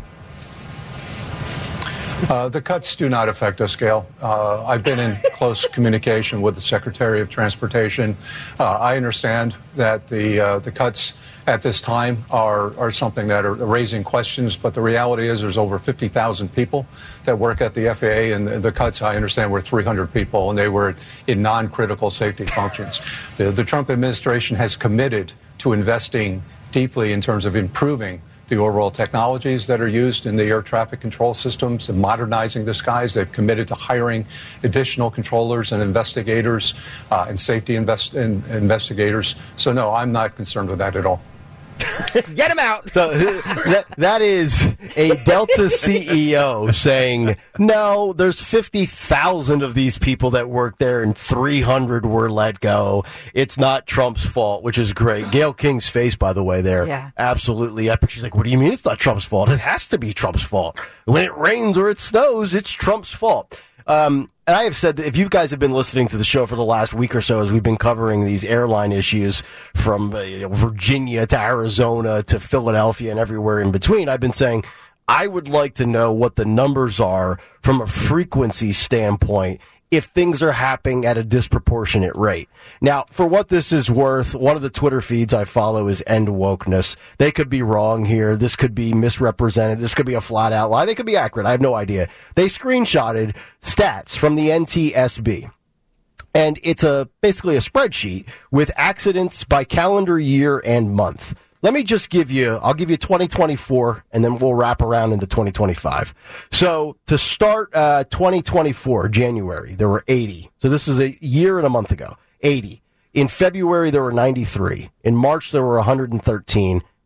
Uh, the cuts do not affect us, Gail. Uh, I've been in close communication with the Secretary of Transportation. Uh, I understand that the uh, the cuts at this time are, are something that are raising questions, but the reality is there's over fifty thousand people that work at the F A A, and the cuts, I understand, were three hundred people, and they were in non-critical safety functions. The, the Trump administration has committed to investing deeply in terms of improving the overall technologies that are used in the air traffic control systems and modernizing the skies. They've committed to hiring additional controllers and investigators uh, and safety invest- in, investigators. So, no, I'm not concerned with that at all. Get him out. So that, that is a Delta C E O saying, no, there's fifty thousand of these people that work there and three hundred were let go. It's not Trump's fault, which is great. Gayle King's face, by the way, there. Yeah. Absolutely epic. She's like, what do you mean it's not Trump's fault? It has to be Trump's fault. When it rains or it snows, it's Trump's fault. Um, and I have said that if you guys have been listening to the show for the last week or so, as we've been covering these airline issues from uh, you know, Virginia to Arizona to Philadelphia and everywhere in between, I've been saying I would like to know what the numbers are from a frequency standpoint if things are happening at a disproportionate rate. Now, for what this is worth, one of the Twitter feeds I follow is End Wokeness. They could be wrong here. This could be misrepresented. This could be a flat-out lie. They could be accurate. I have no idea. They screenshotted stats from the N T S B. And it's a basically a spreadsheet with accidents by calendar year and month. Let me just give you, I'll give you twenty twenty-four, and then we'll wrap around into twenty twenty-five. So to start uh, twenty twenty-four, January, there were eighty. So this is a year and a month ago, eighty. In February, there were ninety-three. In March, there were one hundred thirteen.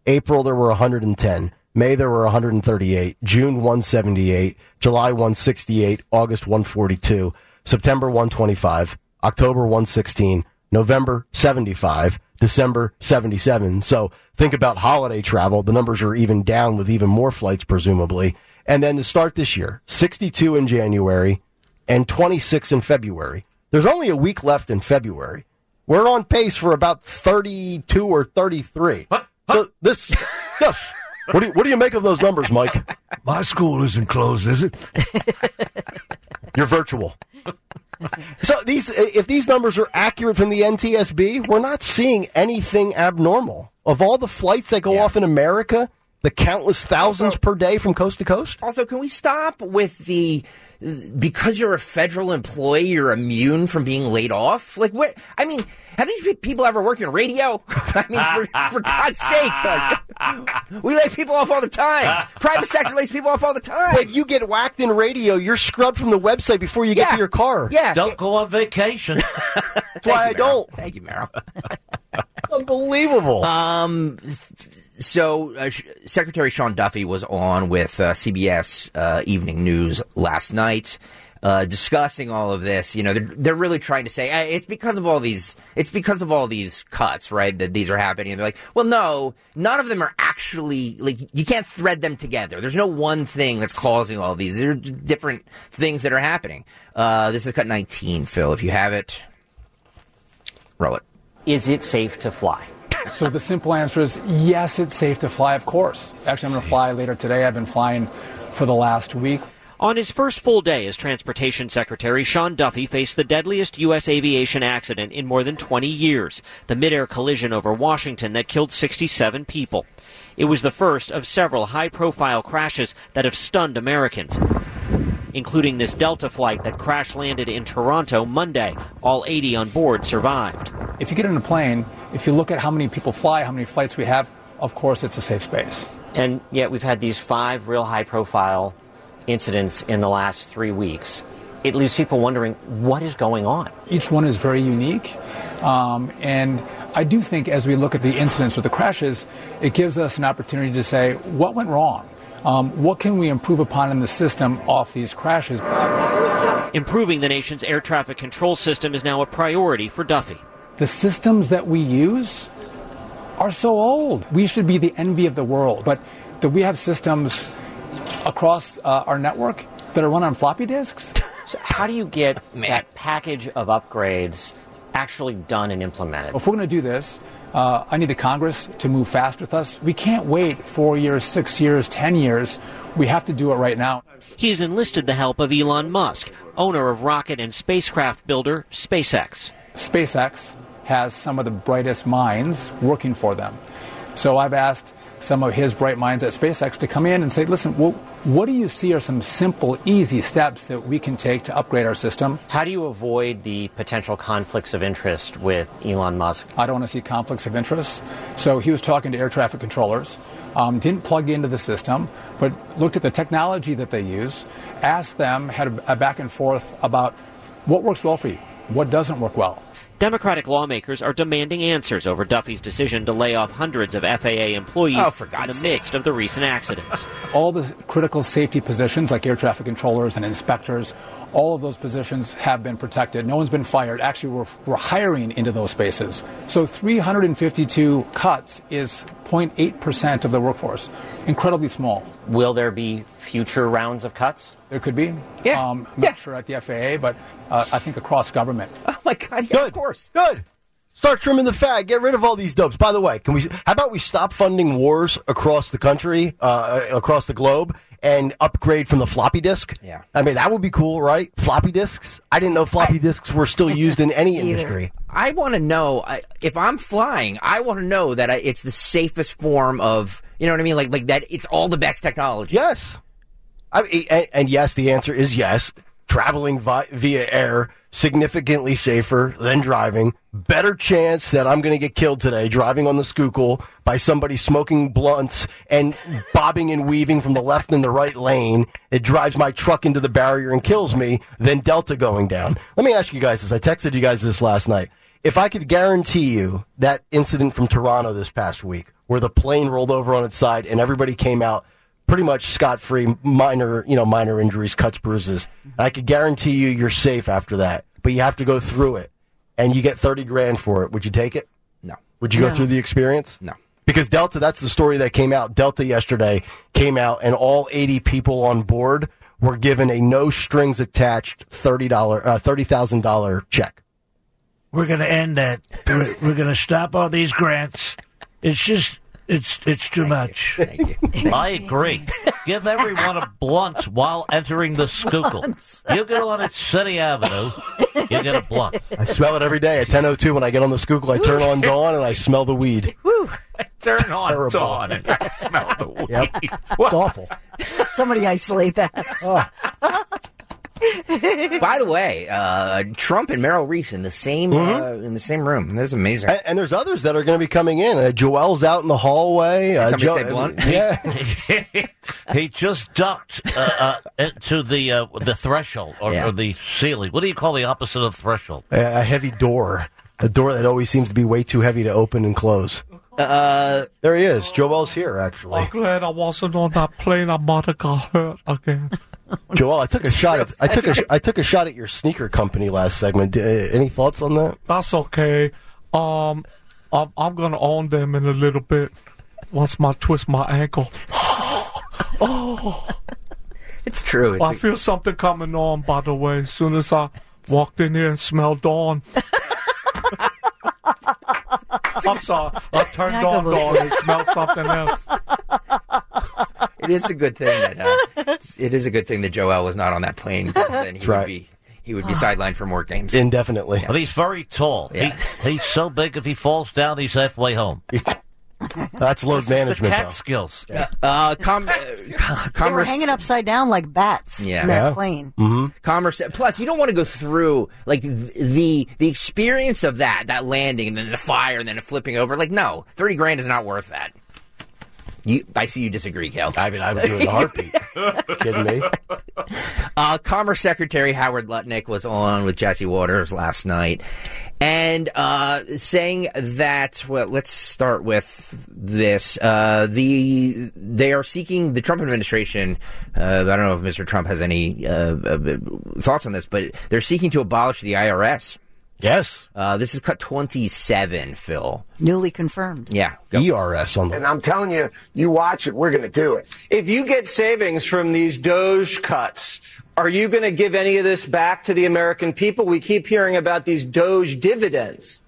April, there were one hundred ten. May, there were one hundred thirty-eight. June, one hundred seventy-eight. July, one hundred sixty-eight. August, one hundred forty-two. September, one hundred twenty-five. October, one hundred sixteen. November, seventy-five. December, seventy-seven. So think about holiday travel. The numbers are even down with even more flights, presumably. And then to start this year, sixty-two in January and twenty-six in February. There's only a week left in February. We're on pace for about thirty-two or thirty-three. Huh? Huh? So this, yes. What do you, what do you make of those numbers, Mike? My school isn't closed, is it? You're virtual. So these, if these numbers are accurate from the N T S B, we're not seeing anything abnormal. Of all the flights that go yeah. off in America, the countless thousands also, per day from coast to coast. Also, can we stop with the, because you're a federal employee, you're immune from being laid off? Like, what? I mean, have these people ever worked in radio? I mean, for, for God's sake. We lay people off all the time. Private sector lays people off all the time. When you get whacked in radio, you're scrubbed from the website before you get yeah. to your car. Yeah. Don't go on vacation. That's why I Meryl. don't. Thank you, Meryl. Unbelievable. Um... So, uh, Secretary Sean Duffy was on with uh, C B S uh, Evening News last night, uh, discussing all of this. You know, they're, they're really trying to say eh, it's because of all these. It's because of all these cuts, right? That these are happening. And they're like, well, no, none of them are actually like you can't thread them together. There's no one thing that's causing all of these. There are different things that are happening. Uh, this is cut nineteen, Phil. If you have it, roll it. Is it safe to fly? So the simple answer is yes, it's safe to fly, of course. Actually, I'm going to fly later today. I've been flying for the last week. On his first full day as Transportation Secretary, Sean Duffy faced the deadliest U S aviation accident in more than twenty years, the midair collision over Washington that killed sixty-seven people. It was the first of several high-profile crashes that have stunned Americans, including this Delta flight that crash-landed in Toronto Monday. All eighty on board survived. If you get in a plane, if you look at how many people fly, how many flights we have, of course it's a safe space. And yet we've had these five real high-profile incidents in the last three weeks. It leaves people wondering, what is going on? Each one is very unique. Um, and I do think as we look at the incidents or the crashes, it gives us an opportunity to say, what went wrong? Um, what can we improve upon in the system off these crashes? Improving the nation's air traffic control system is now a priority for Duffy. The systems that we use are so old. We should be the envy of the world. But do we have systems across uh, our network that are run on floppy disks? So how do you get that package of upgrades actually done and implemented? If we're going to do this, uh, I need the Congress to move fast with us. We can't wait four years, six years, ten years. We have to do it right now. He's enlisted the help of Elon Musk, owner of rocket and spacecraft builder SpaceX. SpaceX has some of the brightest minds working for them. So I've asked some of his bright minds at SpaceX to come in and say, listen, well, what do you see are some simple, easy steps that we can take to upgrade our system? How do you avoid the potential conflicts of interest with Elon Musk? I don't want to see conflicts of interest. So he was talking to air traffic controllers, um, didn't plug into the system, but looked at the technology that they use, asked them, had a, a back and forth about what works well for you, what doesn't work well. Democratic lawmakers are demanding answers over Duffy's decision to lay off hundreds of F A A employees oh, for in God's the midst of the recent accidents. All the critical safety positions like air traffic controllers and inspectors, all of those positions have been protected. No one's been fired. Actually, we're, we're hiring into those spaces. So three hundred fifty-two cuts is zero point eight percent of the workforce. Incredibly small. Will there be future rounds of cuts? There could be. Yeah. Um, I'm yeah. not sure at the F A A, but uh, I think across government. Oh, my God. Yeah, Good. Of course. Good. Start trimming the fat. Get rid of all these dopes. By the way, can we? How about we stop funding wars across the country, uh, across the globe, and upgrade from the floppy disk? Yeah. I mean, that would be cool, right? Floppy disks? I didn't know floppy I, disks were still used in any industry. I want to know, I, if I'm flying, I want to know that I, it's the safest form of, you know what I mean? Like, like that it's all the best technology. Yes. I mean, and, and yes, the answer is yes. Traveling vi- via air, significantly safer than driving. Better chance that I'm going to get killed today driving on the Schuylkill by somebody smoking blunts and bobbing and weaving from the left and the right lane. It drives my truck into the barrier and kills me than Delta going down. Let me ask you guys this. I texted you guys this last night. if I could guarantee you that incident from Toronto this past week, where the plane rolled over on its side and everybody came out pretty much scot-free, minor, you know, minor injuries, cuts, bruises. I could guarantee you you're safe after that, but you have to go through it, and you get thirty grand for it. Would you take it? No. Would you No. go through the experience? No. Because Delta, that's the story that came out. Delta yesterday came out, and all eighty people on board were given a no-strings-attached thirty dollars, uh, thirty thousand dollars check. We're going to end that. We're, we're going to stop all these grants. It's just, it's it's too much. Thank you. I agree. Give everyone a blunt while entering the Schuylkill. You get on at City Avenue, you get a blunt. I smell it every day at ten oh two when I get on the Schuylkill. I turn on Dawn, and I smell the weed. Turn on Terrible. Dawn and smell the weed. Yep. It's awful. Somebody isolate that. Oh. By the way, uh, Trump and Merrill Reese in the same Mm-hmm. uh, in the same room. That's amazing. And, and there's others that are going to be coming in. Uh, Joel's out in the hallway. Uh, Somebody Jo- say blunt? Yeah. He just ducked uh, uh, to the uh, the threshold or, Yeah. or the ceiling. What do you call the opposite of threshold? a, a heavy door. A door that always seems to be way too heavy to open and close. Uh, there he is. Joel's here, actually. I'm glad I wasn't on that plane. I might have got hurt again. Joel, I took a shot at I took a I took a shot at your sneaker company last segment. Uh, any thoughts on that? That's okay. Um, I'm, I'm going to own them in a little bit once I twist my ankle. Oh, it's true. It's I a- feel something coming on, by the way, as soon as I walked in here and smelled Dawn. I'm sorry. I turned on Dawn and smelled something else. It is a good thing that uh, it is a good thing that Joel was not on that plane. 'Cause then he That's would right. be he would be sidelined for more games. Indefinitely. But he's very tall. Yeah. He, he's so big, if he falls down, he's halfway home. That's load management. The cat though. skills. Uh, com- uh, com- They were commerce. hanging upside down like bats Yeah. in that Yeah. plane. Mm-hmm. Commerce. Plus, you don't want to go through like th- the the experience of that that landing and then the fire and then it flipping over. Like, no, thirty grand is not worth that. You, I see you disagree, Kel. I mean, I would do it in a heartbeat. Kidding me? Uh, Commerce Secretary Howard Lutnick was on with Jesse Waters last night, and uh, saying that. Well, let's start with this. Uh, the they are seeking the Trump administration. Uh, I don't know if Mister Trump has any uh, uh, thoughts on this, but they're seeking to abolish the I R S. Yes. Uh, this is cut twenty-seven, Phil. Newly confirmed. Yeah. E R S on the. And I'm telling you, you watch it, we're going to do it. If you get savings from these Doge cuts, are you going to give any of this back to the American people? We keep hearing about these Doge dividends.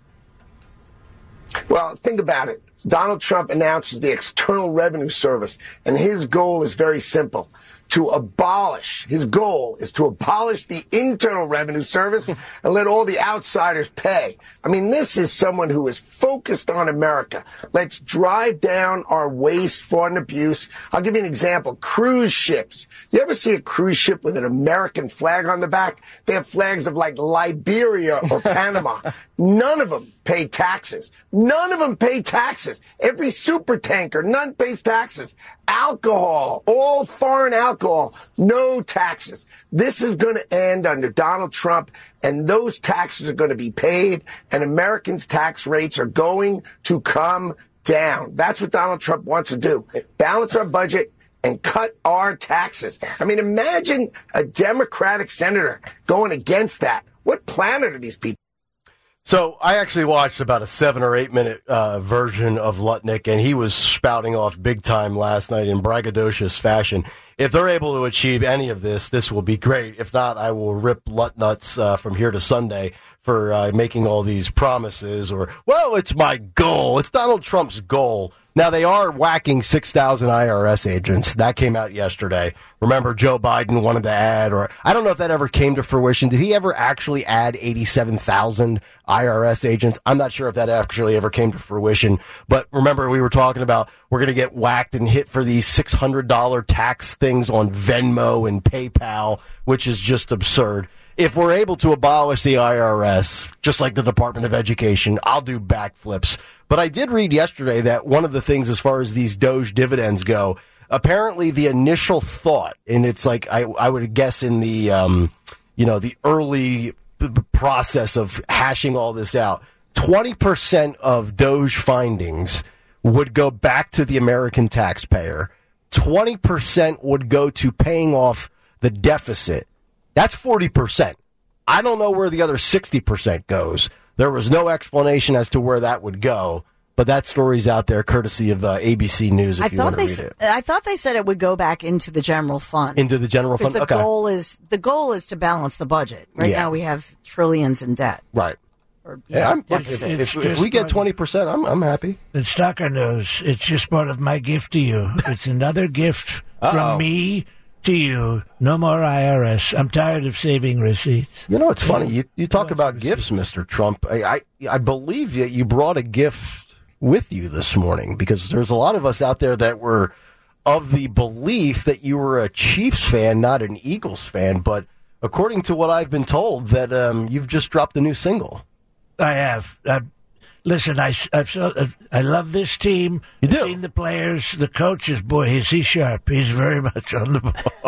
Well, think about it. Donald Trump announces the External Revenue Service, and his goal is very simple. To abolish, his goal is to abolish the Internal Revenue Service and let all the outsiders pay. I mean, this is someone who is focused on America. Let's drive down our waste, fraud, and abuse. I'll give you an example. Cruise ships. You ever see a cruise ship with an American flag on the back? They have flags of like Liberia or Panama. None of them pay taxes. None of them pay taxes. Every super tanker, none pays taxes. Alcohol, all foreign alcohol, no taxes. This is going to end under Donald Trump, and those taxes are going to be paid, and Americans' tax rates are going to come down. That's what Donald Trump wants to do. Balance our budget and cut our taxes. I mean, imagine a Democratic senator going against that. What planet are these people? So I actually watched about a seven or eight minute uh, version of Lutnick, and he was spouting off big time last night in braggadocious fashion. If they're able to achieve any of this, this will be great. If not, I will rip Lutnuts uh, from here to Sunday for uh, making all these promises. Or, well, it's my goal. It's Donald Trump's goal. Now, they are whacking six thousand I R S agents. That came out yesterday. Remember, Joe Biden wanted to add, or I don't know if that ever came to fruition. Did he ever actually add eighty-seven thousand I R S agents? I'm not sure if that actually ever came to fruition. But remember, we were talking about we're going to get whacked and hit for these six hundred dollars tax things on Venmo and PayPal, which is just absurd. If we're able to abolish the I R S, just like the Department of Education, I'll do backflips. But I did read yesterday that one of the things as far as these Doge dividends go, apparently the initial thought, and it's like I, I would guess in the, um, you know, the early the process of hashing all this out, twenty percent of Doge findings would go back to the American taxpayer. twenty percent would go to paying off the deficit. That's forty percent. I don't know where the other sixty percent goes. There was no explanation as to where that would go, but that story's out there courtesy of uh, A B C News if I you thought want to they read s- it. I thought they said it would go back into the general fund. Into the general Because fund? the Okay. goal is the goal is to balance the budget. Right Yeah. now we have trillions in debt. Right. Or, Hey, I'm, if, deficit. if, if we get twenty percent, I'm, I'm happy. And Stocker knows it's just part of my gift to you. It's another gift Uh-oh. from me to you. No more I R S. I'm tired of saving receipts. You know, it's funny. You, you talk about gifts, Mister Trump. I, I I believe that you brought a gift with you this morning because there's a lot of us out there that were of the belief that you were a Chiefs fan, not an Eagles fan. But according to what I've been told, that um, you've just dropped a new single. I have. I, listen, I, I've, I've, I love this team. You do? I've seen the players, the coaches. Boy, is he sharp. He's very much on the ball.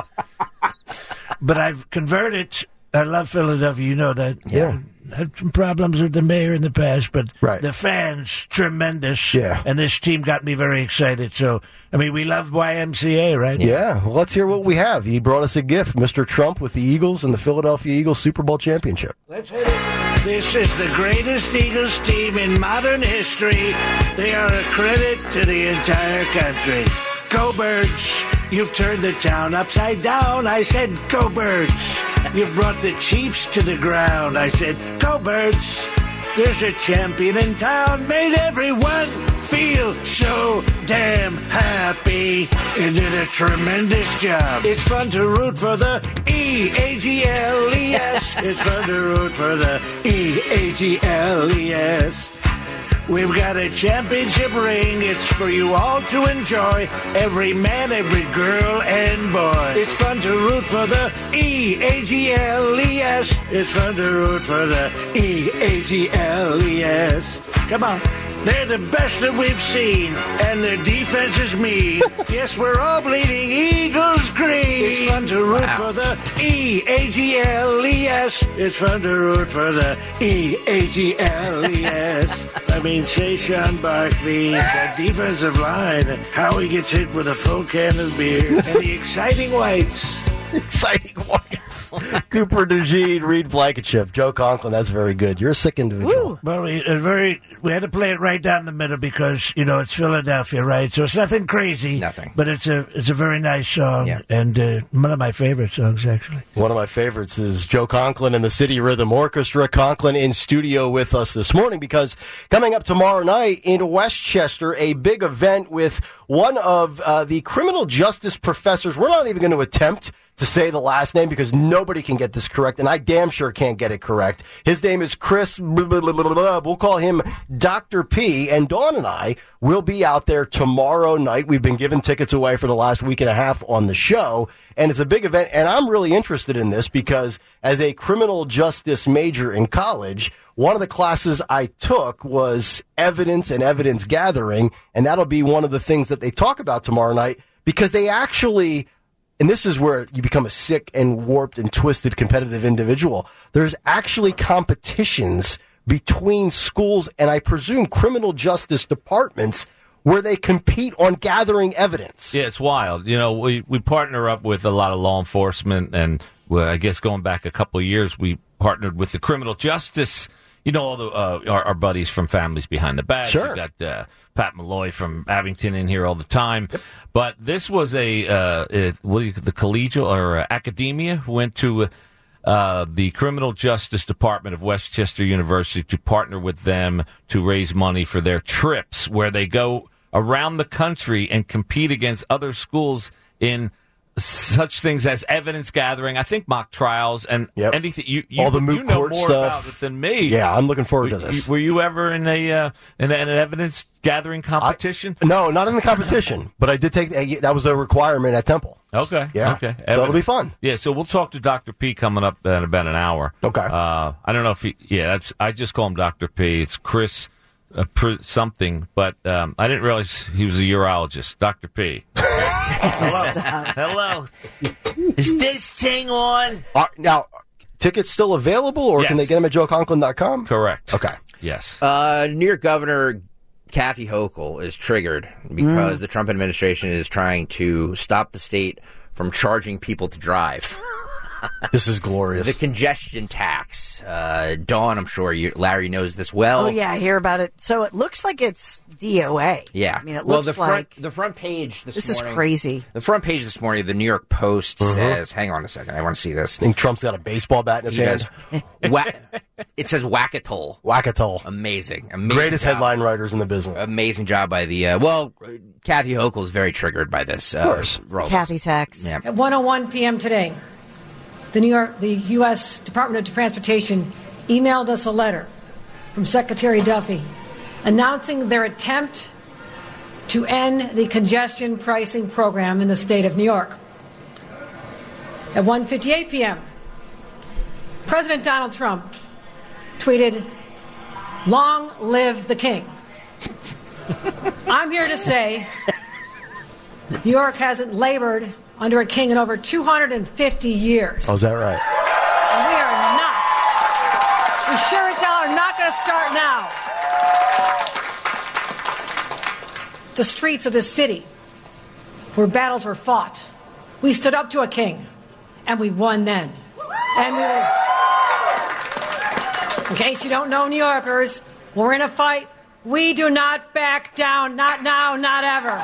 But I've converted. I love Philadelphia. You know that. Yeah. Had some problems with the mayor in the past, but Right. the fans, tremendous. Yeah. And this team got me very excited. So, I mean, we love Y M C A, right? Yeah. Well, let's hear what we have. He brought us a gift, Mister Trump, with the Eagles and the Philadelphia Eagles Super Bowl championship. Let's hit it. This is the greatest Eagles team in modern history. They are a credit to the entire country. Go Birds! You've turned the town upside down. I said, go Birds! You've brought the Chiefs to the ground. I said, go Birds! There's a champion in town. Made everyone feel so damn happy. You did a tremendous job. It's fun to root for the E A G L E S. It's fun to root for the E A G L E S. We've got a championship ring. It's for you all to enjoy. Every man, every girl and boy. It's fun to root for the E A G L E S. It's fun to root for the E A G L E S. Come on. They're the best that we've seen, and their defense is mean. Yes, we're all bleeding Eagles green. It's fun to root Wow. for the E A G L E S. It's fun to root for the E A G L E S. I mean, Saquon Barkley, that defensive line, how he gets hit with a full can of beer, and the exciting whites. Exciting whites. Cooper DeJean, Reed Blankenship, Joe Conklin. That's very good. You're a sick individual. Well, we, a very, we had to play it right down the middle because, you know, it's Philadelphia, right? So it's nothing crazy. Nothing. But it's a it's a very nice song, Yeah. and uh, one of my favorite songs, actually. One of my favorites is Joe Conklin and the City Rhythm Orchestra. Conklin in studio with us this morning because coming up tomorrow night in Westchester, a big event with one of uh, the criminal justice professors. We're not even going to attempt to say the last name because nobody can get this correct, and I damn sure can't get it correct. His name is Chris, blah, blah, blah, blah, blah. We'll call him Doctor P, and Dawn and I will be out there tomorrow night. We've been giving tickets away for the last week and a half on the show, and it's a big event, and I'm really interested in this because as a criminal justice major in college, one of the classes I took was evidence and evidence gathering, and that'll be one of the things that they talk about tomorrow night because they actually... And this is where you become a sick and warped and twisted competitive individual. There's actually competitions between schools and I presume criminal justice departments where they compete on gathering evidence. Yeah, it's wild. You know, we, we partner up with a lot of law enforcement, and well, I guess going back a couple of years, we partnered with the criminal justice. You know, all the uh, our, our buddies from Families Behind the Badge. Sure. We got uh, Pat Malloy from Abington in here all the time. Yep. But this was a, uh, a what do you, the collegial or uh, academia who went to uh, the Criminal Justice Department of Westchester University to partner with them to raise money for their trips, where they go around the country and compete against other schools in such things as evidence gathering, I think mock trials, and Yep. anything. You, you, All the moot you know court more stuff. about it than me. Yeah, I'm looking forward were, to this. You, were you ever in a uh, in, a, in an evidence gathering competition? I, no, not in the competition, but I did take that was a requirement at Temple. Okay. Yeah. Okay. So that'll be fun. Yeah. So we'll talk to Doctor P coming up in about an hour. Okay. Uh, I don't know if he. Yeah. That's. I just call him Doctor P. It's Chris uh, pr- something, but um, I didn't realize he was a urologist. Doctor P. Hello. Hello. Is this thing on? Uh, now, tickets still available, or Yes. can they get them at joe conklin dot com? Correct. Okay. Yes. Uh, New York Governor Kathy Hochul is triggered because Mm. the Trump administration is trying to stop the state from charging people to drive. This is glorious. The congestion tax. Uh, Dawn, I'm sure you, Larry knows this well. Oh, yeah, I hear about it. So it looks like it's D O A. Yeah. I mean, it well, looks the front, like... the front page this, This is morning. crazy. The front page this morning of the New York Post Mhm. says, hang on a second, I want to see this. I think Trump's got a baseball bat in his He hand. does. Wha- it says Wackatoll. Wackatoll. Amazing. Amazing Greatest job. headline writers in the business. Amazing job by the, uh, well, Kathy Hochul is very triggered by this. Uh, Of course. role. Kathy tax. Yeah. At one oh one p.m. today, the New York, the U S Department of Transportation emailed us a letter from Secretary Duffy announcing their attempt to end the congestion pricing program in the state of New York. At one fifty-eight p.m., President Donald Trump tweeted, "Long live the king." I'm here to say New York hasn't labored under a king in over two hundred fifty years. Oh, is that right? And we are not. We sure as hell are not going to start now. The streets of this city where battles were fought, we stood up to a king, and we won then. And we were, in case you don't know, New Yorkers, we're in a fight. We do not back down. Not now, not ever.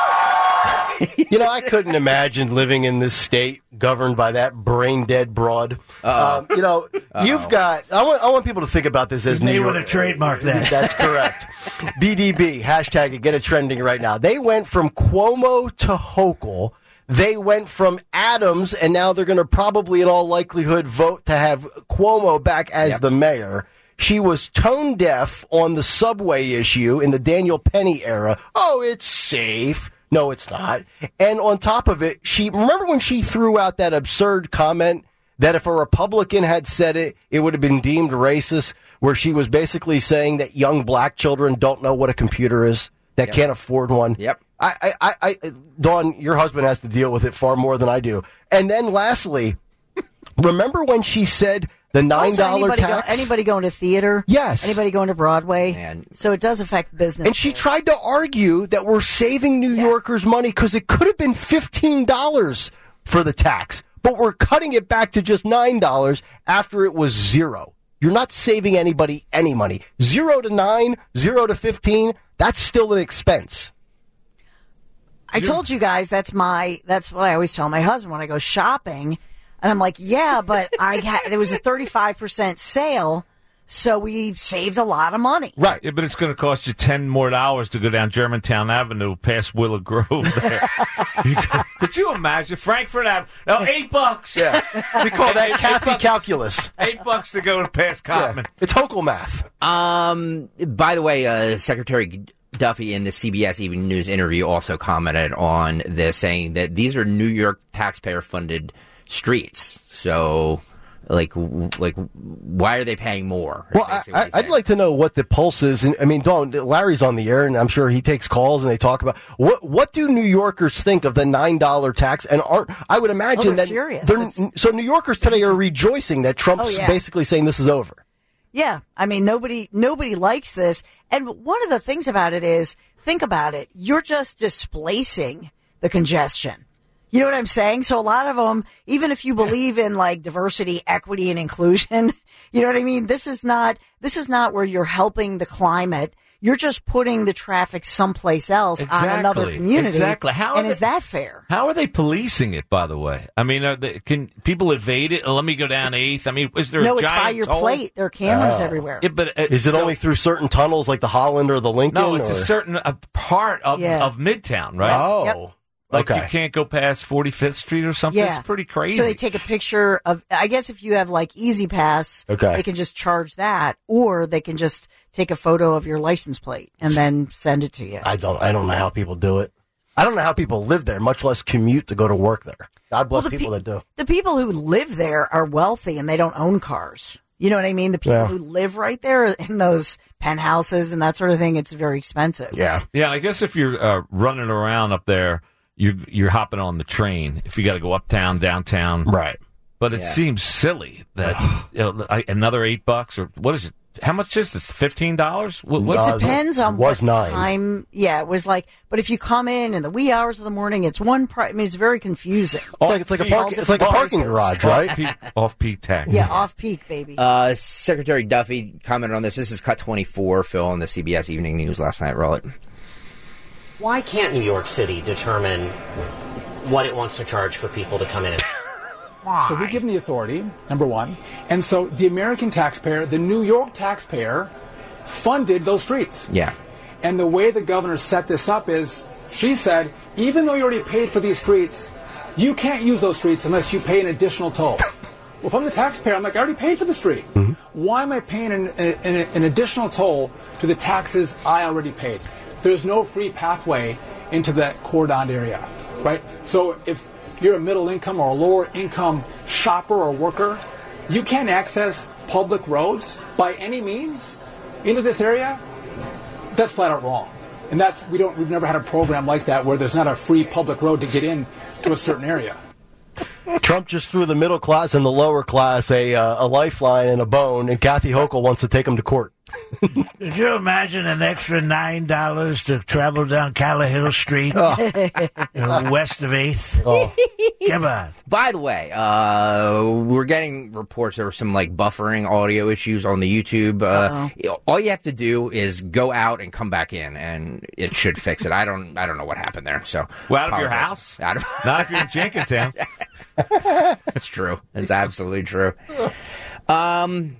You know, I couldn't imagine living in this state governed by that brain dead broad. Um, you know, you've got. I want. I want people to think about this as You may New York. want to trademark that. That's correct. B D B hashtag it. Get it trending right now. They went from Cuomo to Hochul. They went from Adams, and now they're going to probably, in all likelihood, vote to have Cuomo back as Yep. the mayor. She was tone deaf on the subway issue in the Daniel Penny era. Oh, it's safe. No, it's not. And on top of it, she remember when she threw out that absurd comment that if a Republican had said it, it would have been deemed racist, where she was basically saying that young black children don't know what a computer is, that Yep. can't afford one. Yep. I, I, I, I, Dawn, your husband has to deal with it far more than I do. And then lastly, remember when she said the nine Also, dollar anybody, tax? go, anybody going to theater? Yes. Anybody going to Broadway? Man. So it does affect business. And she tried to argue that we're saving New Yorkers money because it could have been fifteen dollars for the tax, but we're cutting it back to just nine dollars after it was zero. You're not saving anybody any money. Zero to nine, zero to fifteen, that's still an expense. I told you guys that's my that's what I always tell my husband when I go shopping, and I'm like, yeah, but I had, there was a thirty-five percent sale, so we saved a lot of money. Right. Yeah, but it's going to cost you ten more dollars to go down Germantown Avenue past Willow Grove. There. You could, could you imagine Frankfurt Avenue? No, eight bucks. Yeah, we call that Eight- eight Kathy bucks- calculus. Eight bucks to go past Cotman. Yeah, it's Hochul math. Um, by the way, uh, Secretary Duffy in the C B S Evening News interview also commented on this, saying that these are New York taxpayer-funded streets. So, like, w- like, why are they paying more? Well, I, I, I'd like to know what the pulse is. And I mean, Dawn, Larry's on the air, and I'm sure he takes calls, and they talk about what what do New Yorkers think of the nine dollar tax? And aren't I would imagine Oh, they're that furious. they're- It's- so New Yorkers today are rejoicing that Trump's Oh, yeah. basically saying this is over. Yeah, I mean nobody nobody likes this. And one of the things about it is, think about it. You're just displacing the congestion. You know what I'm saying? So a lot of them, even if you believe in like diversity, equity, and inclusion, you know what I mean? This is not this is not where you're helping the climate. You're just putting the traffic someplace else on another Exactly. community. Exactly. How are and is they- that fair? How are they policing it, by the way? I mean, are they, can people evade it? Let me go down eighth. I mean, is there No, a it's giant by your toll? plate. There are cameras Oh. everywhere. Yeah, but, uh, Is it so- only through certain tunnels like the Holland or the Lincoln? No, it's or? a certain uh, part of, Yeah. of Midtown, right? Oh, Yep. Like okay. you can't go past forty-fifth Street or something. Yeah. It's pretty crazy. So they take a picture of, I guess if you have like Easy Pass, Okay. they can just charge that, or they can just take a photo of your license plate and then send it to you. I don't. I don't know how people do it. I don't know how people live there, much less commute to go to work there. God bless Well, the people pe- that do. The people who live there are wealthy and they don't own cars. You know what I mean? The people Yeah. who live right there in those penthouses and that sort of thing, it's very expensive. Yeah. Yeah, I guess if you're uh, running around up there, you're you're hopping on the train. If you got to go uptown, downtown, Right. but it Yeah. seems silly that you know, I, another eight bucks or what is it? How much is this? Fifteen dollars? What, what's It depends on was what nine. time. Yeah, it was like. But if you come in in the wee hours of the morning, it's one price. I mean, it's very confusing. It's like it's like a park, it's like a parking garage, right? Off-peak, off-peak tax. Yeah, off peak, baby. Uh, Secretary Duffy commented on this. This is Cut twenty-four, Phil, on the C B S Evening News last night. Roll it. Why can't New York City determine what it wants to charge for people to come in? So we give them the authority, number one. And so the American taxpayer, the New York taxpayer, funded those streets. Yeah. And the way the governor set this up is, she said, even though you already paid for these streets, you can't use those streets unless you pay an additional toll. Well, if I'm the taxpayer, I'm like, I already paid for the street. Mm-hmm. Why am I paying an, an, an additional toll to the taxes I already paid? There's no free pathway into that cordoned area, right? So if you're a middle income or a lower income shopper or worker, you can't access public roads by any means into this area. That's flat out wrong. And that's, we don't, we've never had a program like that where there's not a free public road to get in to a certain area. Trump just threw the middle class and the lower class a uh, a lifeline and a bone, and Kathy Hochul wants to take him to court. Could you imagine an extra nine dollars to travel down Callawhill Street, Oh. you know, west of eighth? Oh. Come on. By the way, uh, we're getting reports there were some like buffering audio issues on the YouTube. Uh, all you have to do is go out and come back in, and it should fix it. I don't, I don't know what happened there. So, Well, out of your apologize. house? Out of- Not if you're in Jenkintown. It's true. It's absolutely true. Um.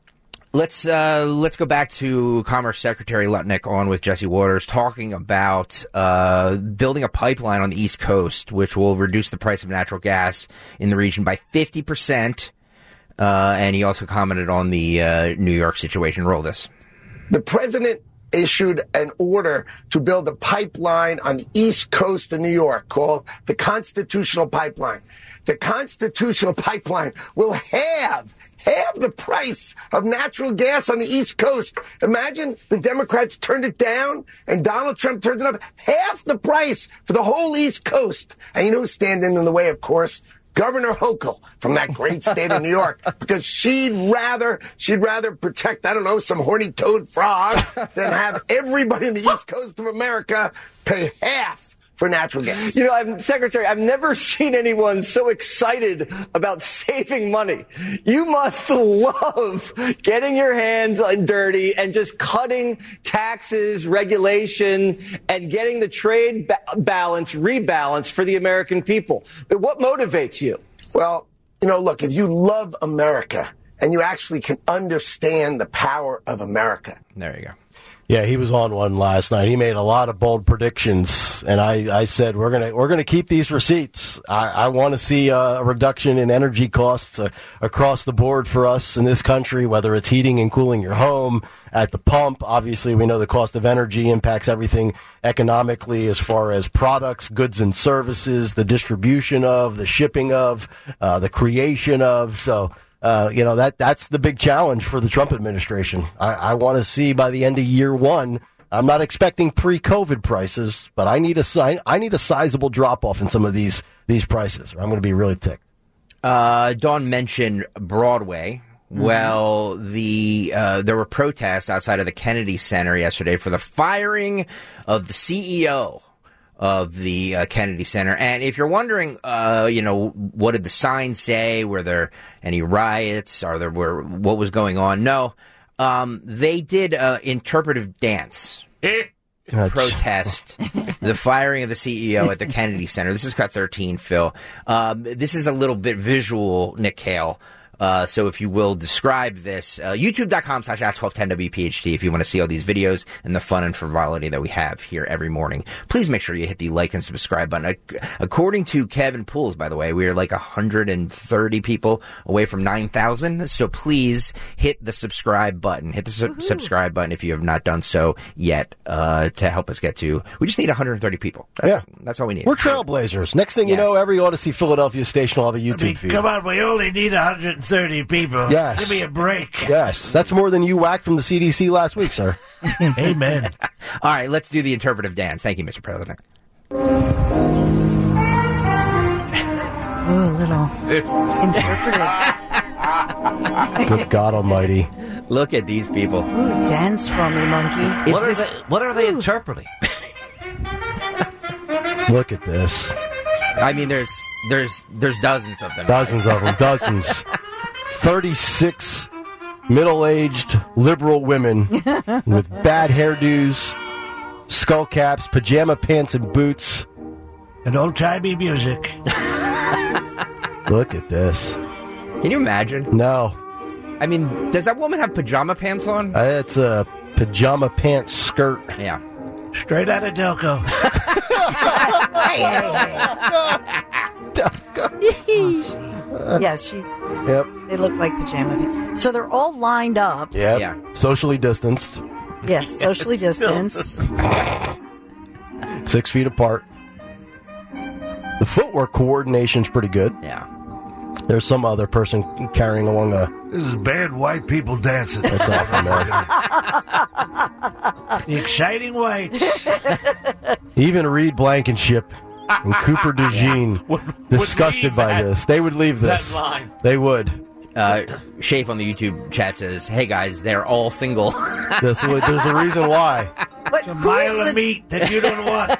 Let's uh, let's go back to Commerce Secretary Lutnick on with Jesse Waters talking about uh, building a pipeline on the East Coast, which will reduce the price of natural gas in the region by fifty percent. Uh, and he also commented on the uh, New York situation. Roll this. The president issued an order to build a pipeline on the east coast of New York called the Constitutional Pipeline. The Constitutional Pipeline will have half the price of natural gas on the East Coast. Imagine the Democrats turned it down and Donald Trump turned it up. Half the price for the whole East Coast. And you know who's standing in the way, of course? Governor Hochul from that great state of New York, because she'd rather she'd rather protect, I don't know, some horny toad frog than have everybody in the East Coast of America pay half for natural gas. You know, I'm, Secretary, I've never seen anyone so excited about saving money. You must love getting your hands dirty and just cutting taxes, regulation, and getting the trade ba- balance rebalanced for the American people. But what motivates you? Well, you know, look, if you love America and you actually can understand the power of America. There you go. Yeah, he was on one last night. He made a lot of bold predictions, and I, I said we're gonna we're gonna keep these receipts. I, I want to see a reduction in energy costs uh, across the board for us in this country, whether it's heating and cooling your home, at the pump. Obviously, we know the cost of energy impacts everything economically as far as products, goods, and services, the distribution of, the shipping of, uh, the creation of. So. Uh, you know, that that's the big challenge for the Trump administration. I, I want to see by the end of year one, I'm not expecting pre-COVID prices, but I need a sign. I need a sizable drop off in some of these these prices, or I'm going to be really ticked. Uh, Dawn mentioned Broadway. Mm-hmm. Well, the uh, there were protests outside of the Kennedy Center yesterday for the firing of the C E O of the uh, Kennedy Center. And if you're wondering, uh, you know, what did the signs say? Were there any riots? Are there were what was going on? No, um, they did uh, interpretive dance to protest the firing of the C E O at the Kennedy Center. This is Cut thirteen, Phil. Um, this is a little bit visual, Nick Kale. Uh, so if you will describe this, uh, youtube.com slash at twelve ten W P H T if you want to see all these videos and the fun and frivolity that we have here every morning. Please make sure you hit the like and subscribe button. According to Kevin Pools, by the way, we are like one hundred thirty people away from nine thousand. So please hit the subscribe button. Hit the su- subscribe button if you have not done so yet, uh, to help us get to, we just need one hundred thirty people. That's, Yeah. that's all we need. We're trailblazers. Next thing you Yes. know, every Odyssey Philadelphia station will have a YouTube I mean, feed. come on, we only need one hundred thirty people. Yes. Give me a break. Yes, that's more than you whacked from the C D C last week, sir. Amen. All right, let's do the interpretive dance. Thank you, Mister President. Oh, a little interpretive. Good God Almighty! Look at these people. Ooh, dance for me, monkey. What are, they, what are they interpreting? Look at this. I mean, there's there's there's dozens of them. Dozens of them. Dozens. Thirty-six middle-aged liberal women with bad hairdos, skull caps, pajama pants, and boots. And old-timey music. Look at this. Can you imagine? No. I mean, does that woman have pajama pants on? Uh, it's a pajama pants skirt. Yeah. Straight out of Delco. Yeah, she. Yep. They look like pajama pants. So they're all lined up. Yep. Yeah. Socially distanced. Yeah, socially distanced. Six feet apart. The footwork coordination's pretty good. Yeah. There's some other person carrying along a... This is bad white people dancing. That's awful, man. The exciting whites. Even Reed Blankenship and Cooper DeJean disgusted by this. They would leave this. That line. They would. Uh, Shafe on the YouTube chat says, "Hey guys, they're all single." That's what, there's a reason why. But It's a who mile is of the- meat that you don't want.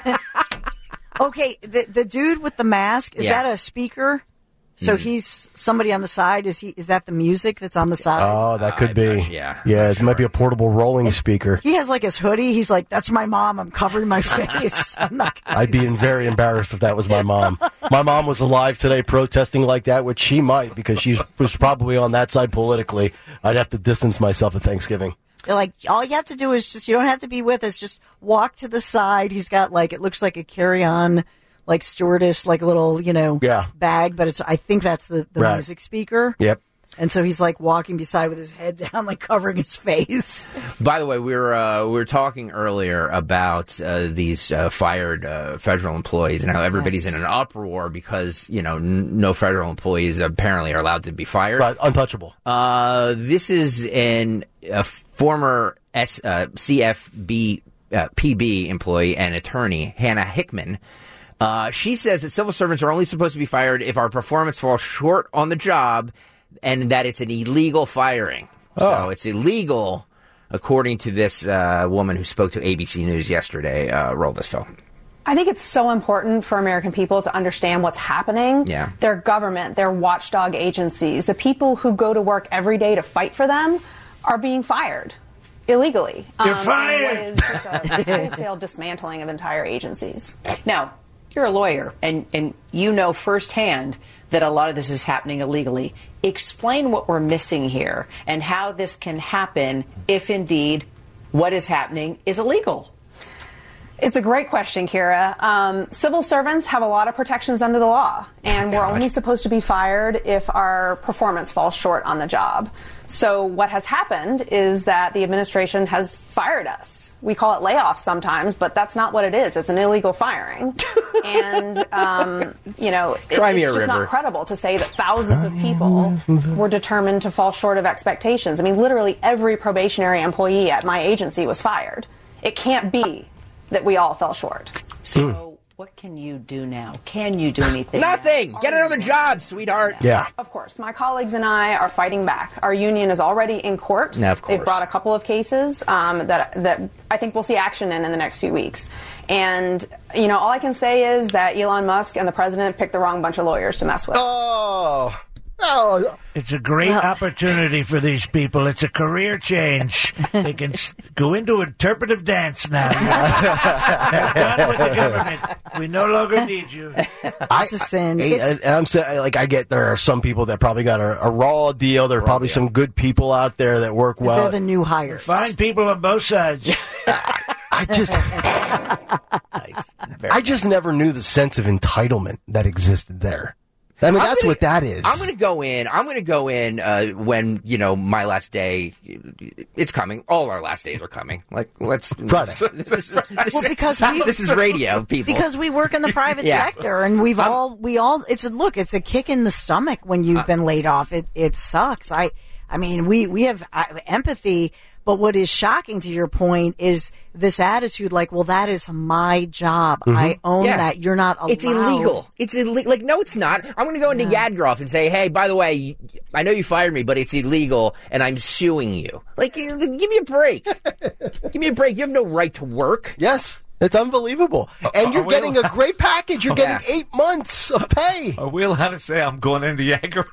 Okay, the the dude with the mask, is Yeah. that a speaker? So he's somebody on the side. Is he? Is that the music that's on the side? Oh, that could I'm be. not- yeah, Yeah, it might be a portable rolling speaker. He has like his hoodie. He's like, "That's my mom. I'm covering my face." I'm not. I'd be very embarrassed if that was my mom. My mom was alive today protesting like that, which she might because she was probably on that side politically. I'd have to distance myself at Thanksgiving. They're like, all you have to do is just, you don't have to be with us. Just walk to the side. He's got like, it looks like a carry-on, like stewardess, like a little, you know, Yeah. bag. But it's, I think that's the, the Right. music speaker. Yep. And so he's like walking beside with his head down, like covering his face. By the way, we were uh, we were talking earlier about uh, these uh, fired uh, federal employees and how everybody's Yes. in an uproar because you know n- no federal employees apparently are allowed to be fired. Right, untouchable. Uh, this is an a former S, uh, C F B uh, P B employee and attorney, Hannah Hickman. Uh, she says that civil servants are only supposed to be fired if our performance falls short on the job, and that it's an illegal firing. Oh. So it's illegal, according to this uh, woman who spoke to A B C News yesterday. Uh, roll this film. I think it's so important for American people to understand what's happening. Yeah. Their government, their watchdog agencies, the people who go to work every day to fight for them are being fired illegally. You're Um, fired! And what is just a wholesale dismantling of entire agencies. Now, you're a lawyer, and, and you know firsthand that a lot of this is happening illegally. Explain what we're missing here and how this can happen if indeed what is happening is illegal. It's a great question, Kira. Um, civil servants have a lot of protections under the law, and we're only supposed to be fired if our performance falls short on the job. So what has happened is that the administration has fired us. We call it layoffs sometimes, but that's not what it is. It's an illegal firing. And, um, you know, it, Cry me it's a just river. not credible to say that thousands of people were determined to fall short of expectations. I mean, literally every probationary employee at my agency was fired. It can't be that we all fell short. So what can you do now? Can you do anything? Nothing. Get another job, sweetheart. Yeah. Of course. My colleagues and I are fighting back. Our union is already in court. Yeah, of course. They've brought a couple of cases um, that that I think we'll see action in in the next few weeks. And, you know, all I can say is that Elon Musk and the president picked the wrong bunch of lawyers to mess with. Oh. Oh. It's a great opportunity for these people. It's a career change. They can s- go into interpretive dance now. They're done with the government. We no longer need you. It's a sin. I, It's- I, I'm saying, like, I get there are some people that probably got a, a raw deal. There are probably some good people out there that work well. they're the new hires. Find people on both sides. I just, I just never knew the sense of entitlement that existed there. I mean, I'm that's gonna- what that is. I'm going to go in. I'm going to go in uh, when you know my last day. It's coming. All our last days are coming. Like let's Friday. This, this, this, Well, because we this is radio, people. Because we work in the private Yeah. sector, and we've all we all. It's a look. It's a kick in the stomach when you've been laid off. It it sucks. I I mean, we, we have uh, empathy, but what is shocking to your point is this attitude like, well, that is my job. Mm-hmm. I own Yeah. that. You're not allowed. It's illegal. It's illegal. Like, no, it's not. I'm going to go into Yeah. Yadgroff and say, hey, by the way, I know you fired me, but it's illegal, and I'm suing you. Like, give me a break. Give me a break. You have no right to work. Yes. It's unbelievable. And you're are we getting allowed- a great package. You're Yeah. getting eight months of pay. Are we allowed to say I'm going into Yagger?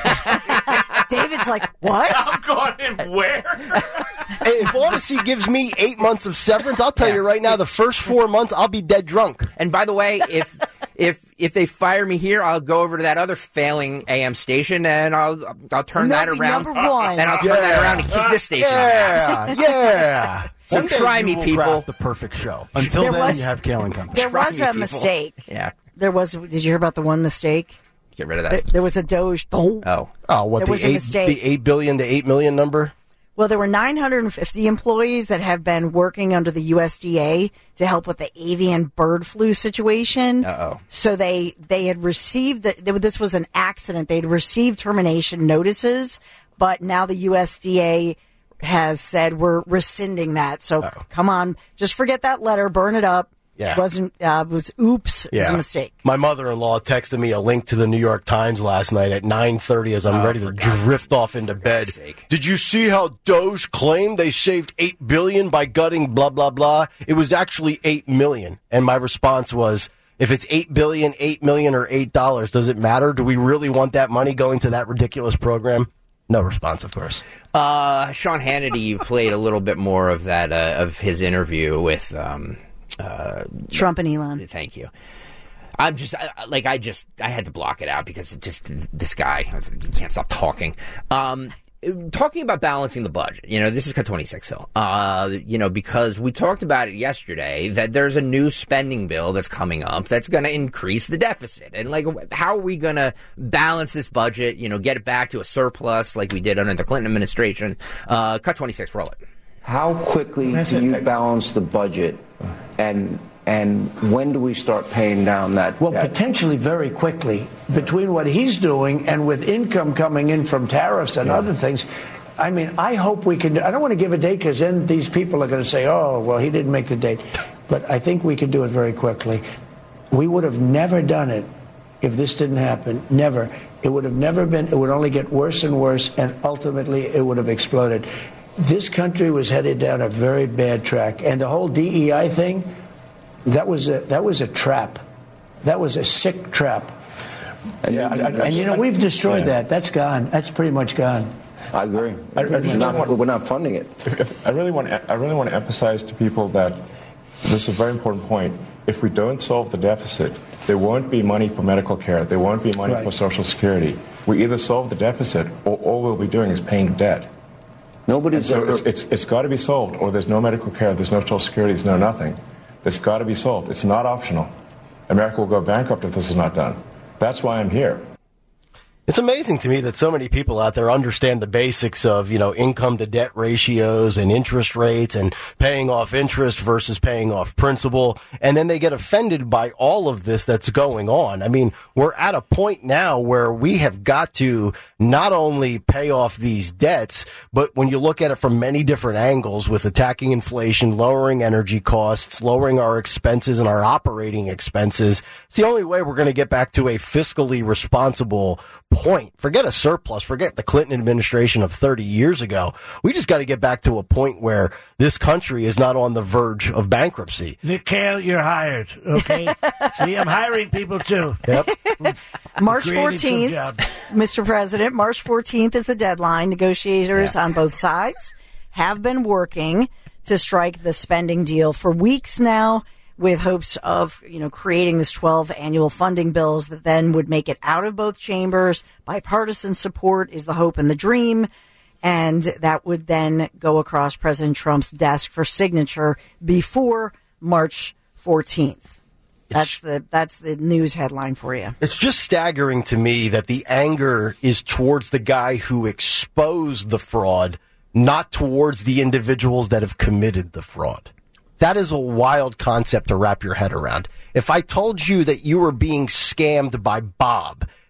David's like, what? I'm going in where? Hey, if Odyssey gives me eight months of severance, I'll tell you right now, the first four months, I'll be dead drunk. And by the way, if if if they fire me here, I'll go over to that other failing A M station, and I'll I'll turn And that that'll be around, number one. and I'll turn that around and kick this station. Yeah, yeah. So One day try you me, will people. craft the perfect show. Until There then, was- you have Kale and Company. There was me, a people. mistake. Yeah, There was. Did you hear about the one mistake? get rid of There, that. there was a Doge. Oh, Oh, Oh, what There the was a eight, mistake. the eight billion, the eight million number? Well, there were nine hundred fifty employees that have been working under the U S D A to help with the avian bird flu situation. Uh-oh. So they they had received the, this was an accident. They'd received termination notices, but now the U S D A has said we're rescinding that. So Uh-oh. come on, just forget that letter, burn it up. Yeah. It wasn't uh, it was oops. It was Yeah. a mistake. My mother-in-law texted me a link to the New York Times last night at nine thirty as I'm Oh, ready to for God- drift off into bed. sake. Did you see how Doge claimed they saved eight billion dollars by gutting blah, blah, blah? It was actually eight million dollars. And my response was, if it's eight billion dollars, eight million dollars, or eight dollars, does it matter? Do we really want that money going to that ridiculous program? No response, of course. Uh, Sean Hannity played a little bit more of that uh, of his interview with um, uh, Trump and Elon. Thank you. I'm just I, I- like I just I had to block it out because it just this guy he can't stop talking. Um, talking about balancing the budget, you know, this is Cut twenty-six, Phil. Uh, you know, because we talked about it yesterday that there's a new spending bill that's coming up that's going to increase the deficit, and like, how are we going to balance this budget? You know, get it back to a surplus like we did under the Clinton administration. Uh, Cut twenty-six, roll it. How quickly do you balance the budget, and and when do we start paying down that Well, debt? potentially very quickly. Between what he's doing and with income coming in from tariffs and other things, I mean, I hope we can. I don't want to give a date because then these people are going to say, oh, well, he didn't make the date. But I think we can do it very quickly. We would have never done it if this didn't happen. Never. It would have never been. It would only get worse and worse, and ultimately it would have exploded. This country was headed down a very bad track, and the whole D E I thing, that was a that was a trap. That was a sick trap. And, Yeah, I- I- and you know, we've destroyed Yeah. that. That's gone. That's pretty much gone. I agree. I- I we're, just not, want- we're not funding it. If, if, I really want to, I really want to emphasize to people that this is a very important point. If we don't solve the deficit, there won't be money for medical care. There won't be money Right. for Social Security. We either solve the deficit, or all we'll be doing is paying debt. Nobody's so ever- it's, it's, it's got to be solved, or there's no medical care, there's no Social Security, there's no nothing. It's got to be solved. It's not optional. America will go bankrupt if this is not done. That's why I'm here. It's amazing to me that so many people out there understand the basics of, you know, income to debt ratios and interest rates and paying off interest versus paying off principal. And then they get offended by all of this that's going on. I mean, we're at a point now where we have got to not only pay off these debts, but when you look at it from many different angles with attacking inflation, lowering energy costs, lowering our expenses and our operating expenses, it's the only way we're going to get back to a fiscally responsible point. Forget a surplus. Forget the Clinton administration of thirty years ago. We just got to get back to a point where this country is not on the verge of bankruptcy. Nick Cale, you're hired. Okay. See, I'm hiring people too. Yep. March Creating some fourteenth, jobs. Mister President, March fourteenth is the deadline. Negotiators Yeah. on both sides have been working to strike the spending deal for weeks now, with hopes of, you know, creating this twelve annual funding bills that then would make it out of both chambers. Bipartisan support is the hope and the dream. And that would then go across President Trump's desk for signature before March fourteenth. That's the that's the news headline for you. It's just staggering to me that the anger is towards the guy who exposed the fraud, not towards the individuals that have committed the fraud. That is a wild concept to wrap your head around. If I told you that you were being scammed by Bob,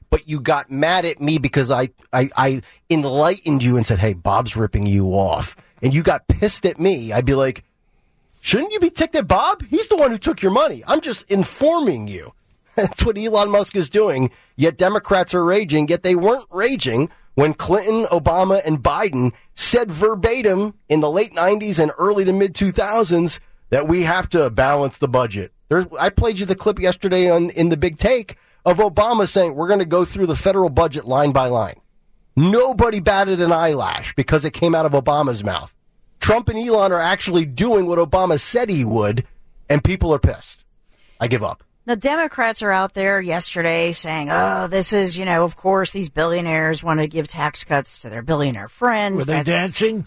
but you got mad at me because I, I, I enlightened you and said, hey, Bob's ripping you off, and you got pissed at me, I'd be like, shouldn't you be ticked at Bob? He's the one who took your money. I'm just informing you. That's what Elon Musk is doing, yet Democrats are raging, yet they weren't raging when Clinton, Obama, and Biden said verbatim in the late nineties and early to mid two thousands that we have to balance the budget. There's, I played you the clip yesterday on in the Big Take of Obama saying we're going to go through the federal budget line by line. Nobody batted an eyelash because it came out of Obama's mouth. Trump and Elon are actually doing what Obama said he would, and people are pissed. I give up. The Democrats are out there yesterday saying, oh, this is, you know, of course, these billionaires want to give tax cuts to their billionaire friends. Were they That's... dancing?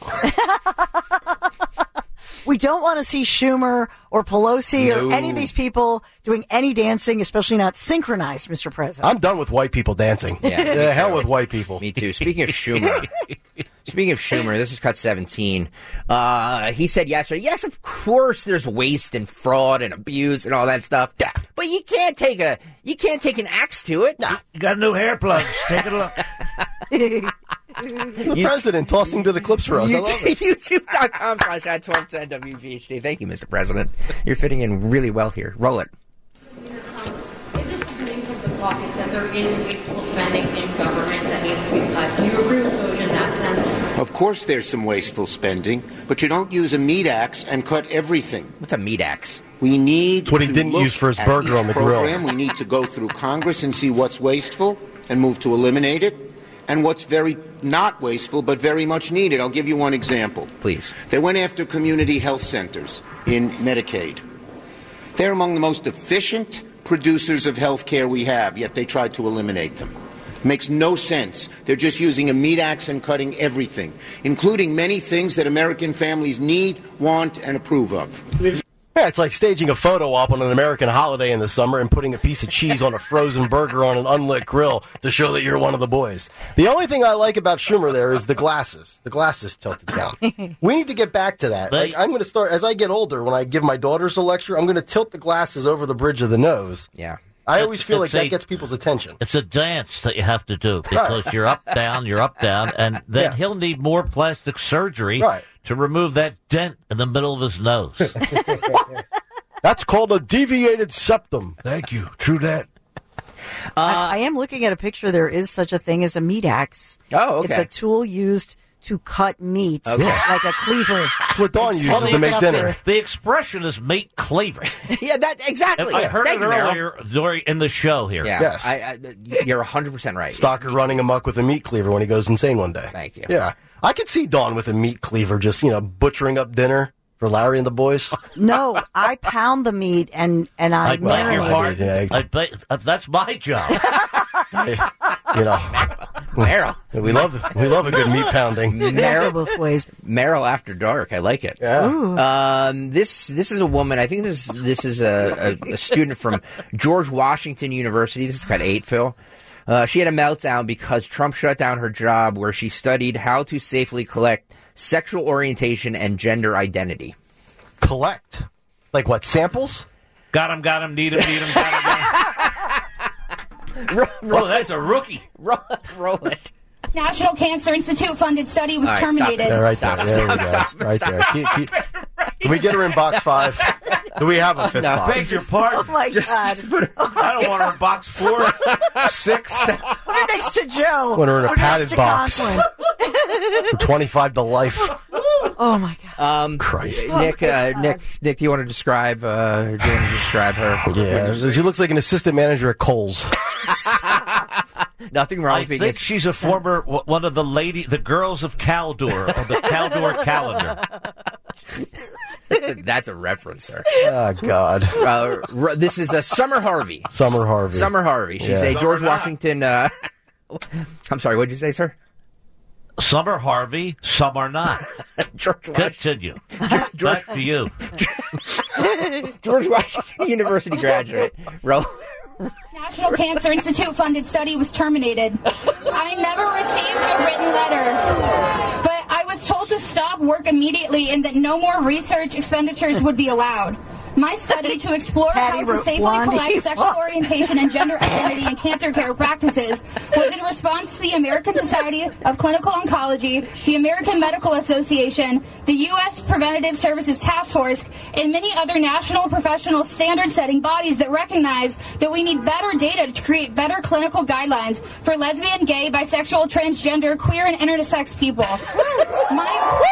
We don't want to see Schumer or Pelosi No. or any of these people doing any dancing, especially not synchronized, Mister President. I'm done with white people dancing. Yeah, the me hell too. with white people. Me too. Speaking of Schumer, speaking of Schumer, this is cut seventeen. Uh, he said yesterday, yes, of course, there's waste and fraud and abuse and all that stuff. Yeah, but you can't take a you can't take an axe to it. Nah. You got new hair plugs. Take a look. The president tossing to the clips for us. I love it. YouTube.com slash at twelve ten W P H D. Thank you, Mister President. You're fitting in really well here. Roll it. Is it coming from the caucus that there is wasteful spending in government that needs to be cut? Do you agree with those in that sense? Of course there's some wasteful spending, but you don't use a meat axe and cut everything. What's a meat axe? We need It's what he to didn't look use for his at burger each on the grill. program. We need to go through Congress and see what's wasteful and move to eliminate it, and what's very not wasteful but very much needed. I'll give you one example. Please. They went after community health centers in Medicaid. They're among the most efficient producers of health care we have, yet they tried to eliminate them. Makes no sense. They're just using a meat axe and cutting everything, including many things that American families need, want, and approve of. Yeah, it's like staging a photo op on an American holiday in the summer and putting a piece of cheese on a frozen burger on an unlit grill to show that you're one of the boys. The only thing I like about Schumer there is the glasses. The glasses tilted down. We need to get back to that. Like, I'm going to start, as I get older, when I give my daughters a lecture, I'm going to tilt the glasses over the bridge of the nose. Yeah. I always feel like It's that a- gets people's attention. It's a dance that you have to do because Right. you're up, down, you're up, down, and then Yeah. he'll need more plastic surgery Right. to remove that dent in the middle of his nose. That's called a deviated septum. Thank you. True that. I, I am looking at a picture. There is such a thing as a meat axe. Oh, okay. It's a tool used to cut meat, Okay. like a cleaver. That's what Dawn It's uses holding to it make up dinner. there. The expression is meat cleaver. Yeah, that exactly. I heard Thank it you, Meryl. earlier during in the show here. Yeah, Yes. I, I, you're one hundred percent right. Stalker running amok with a meat cleaver when he goes insane one day. Thank you. Yeah. I could see Dawn with a meat cleaver just, you know, butchering up dinner for Larry and the boys. No, I pound the meat and, and I, I beg your marinate pardon. Yeah. I bet, uh, that's my job. You know, Meryl. we love we love a good meat pounding. it. Meryl, both ways. Meryl After Dark. I like it. Yeah. Um, this this is a woman. I think this this is a, a, a student from George Washington University. This is cut eight, Phil. Uh, she had a meltdown because Trump shut down her job where she studied how to safely collect sexual orientation and gender identity. Collect? Like what, samples? Got him, got him, need him, need him, got him, got him. Oh, that's a rookie. Roll, roll it. National Cancer Institute funded study was All right, stop terminated. it. Yeah, right Stop, there. There stop, we go. stop, right stop. there. Keep, keep. Can we get her in box five? Do we have a fifth No. box? Beg your pardon. Oh, my God. I don't want her in box four, six, seven. Put her next to Joe. Want her in a Put her padded next to box. Conklin. For twenty-five to life. Oh, my God. Um, Christ. Nick, uh, Nick, Nick, do you want to describe? Uh, do you want to describe her? Yeah, she looks like an assistant manager at Kohl's. Nothing wrong I with being. think she's a former w- one of the lady, the girls of Caldor, or the Caldor calendar. That's a reference, sir. Oh, God. Uh, r- this is a Summer Harvey. Summer Harvey. Summer Harvey. She's Yeah. a George Summer not. Washington. Uh, I'm sorry. What did you say, sir? Some are Harvey, some are not. George Washington. Continue. Back to you. George Washington University graduate. Roll. National Cancer Institute funded study was terminated. I never received a written letter, but I was told to stop work immediately and that no more research expenditures would be allowed. My study to explore Patty how to wrote safely Blondie. collect sexual orientation and gender identity in cancer care practices was in response to the American Society of Clinical Oncology, the American Medical Association, the U S Preventative Services Task Force, and many other national professional standard-setting bodies that recognize that we need better data to create better clinical guidelines for lesbian, gay, bisexual, transgender, queer, and intersex people. My...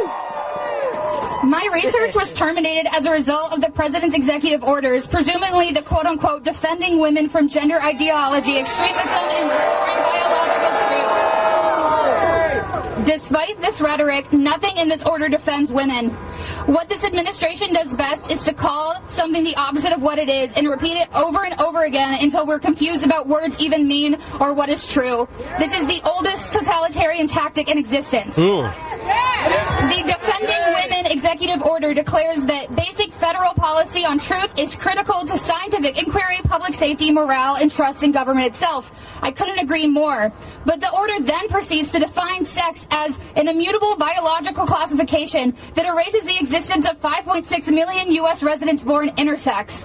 My research was terminated as a result of the president's executive orders, presumably the quote-unquote defending women from gender ideology, extremism, and restoring biological truth. Despite this rhetoric, nothing in this order defends women. What this administration does best is to call something the opposite of what it is and repeat it over and over again until we're confused about words even mean or what is true. This is the oldest totalitarian tactic in existence. Ooh. The Defending Women Executive Order declares that basic federal policy on truth is critical to scientific inquiry, public safety, morale, and trust in government itself. I couldn't agree more. But the order then proceeds to define sex as an immutable biological classification that erases the existence of five point six million U S residents born intersex.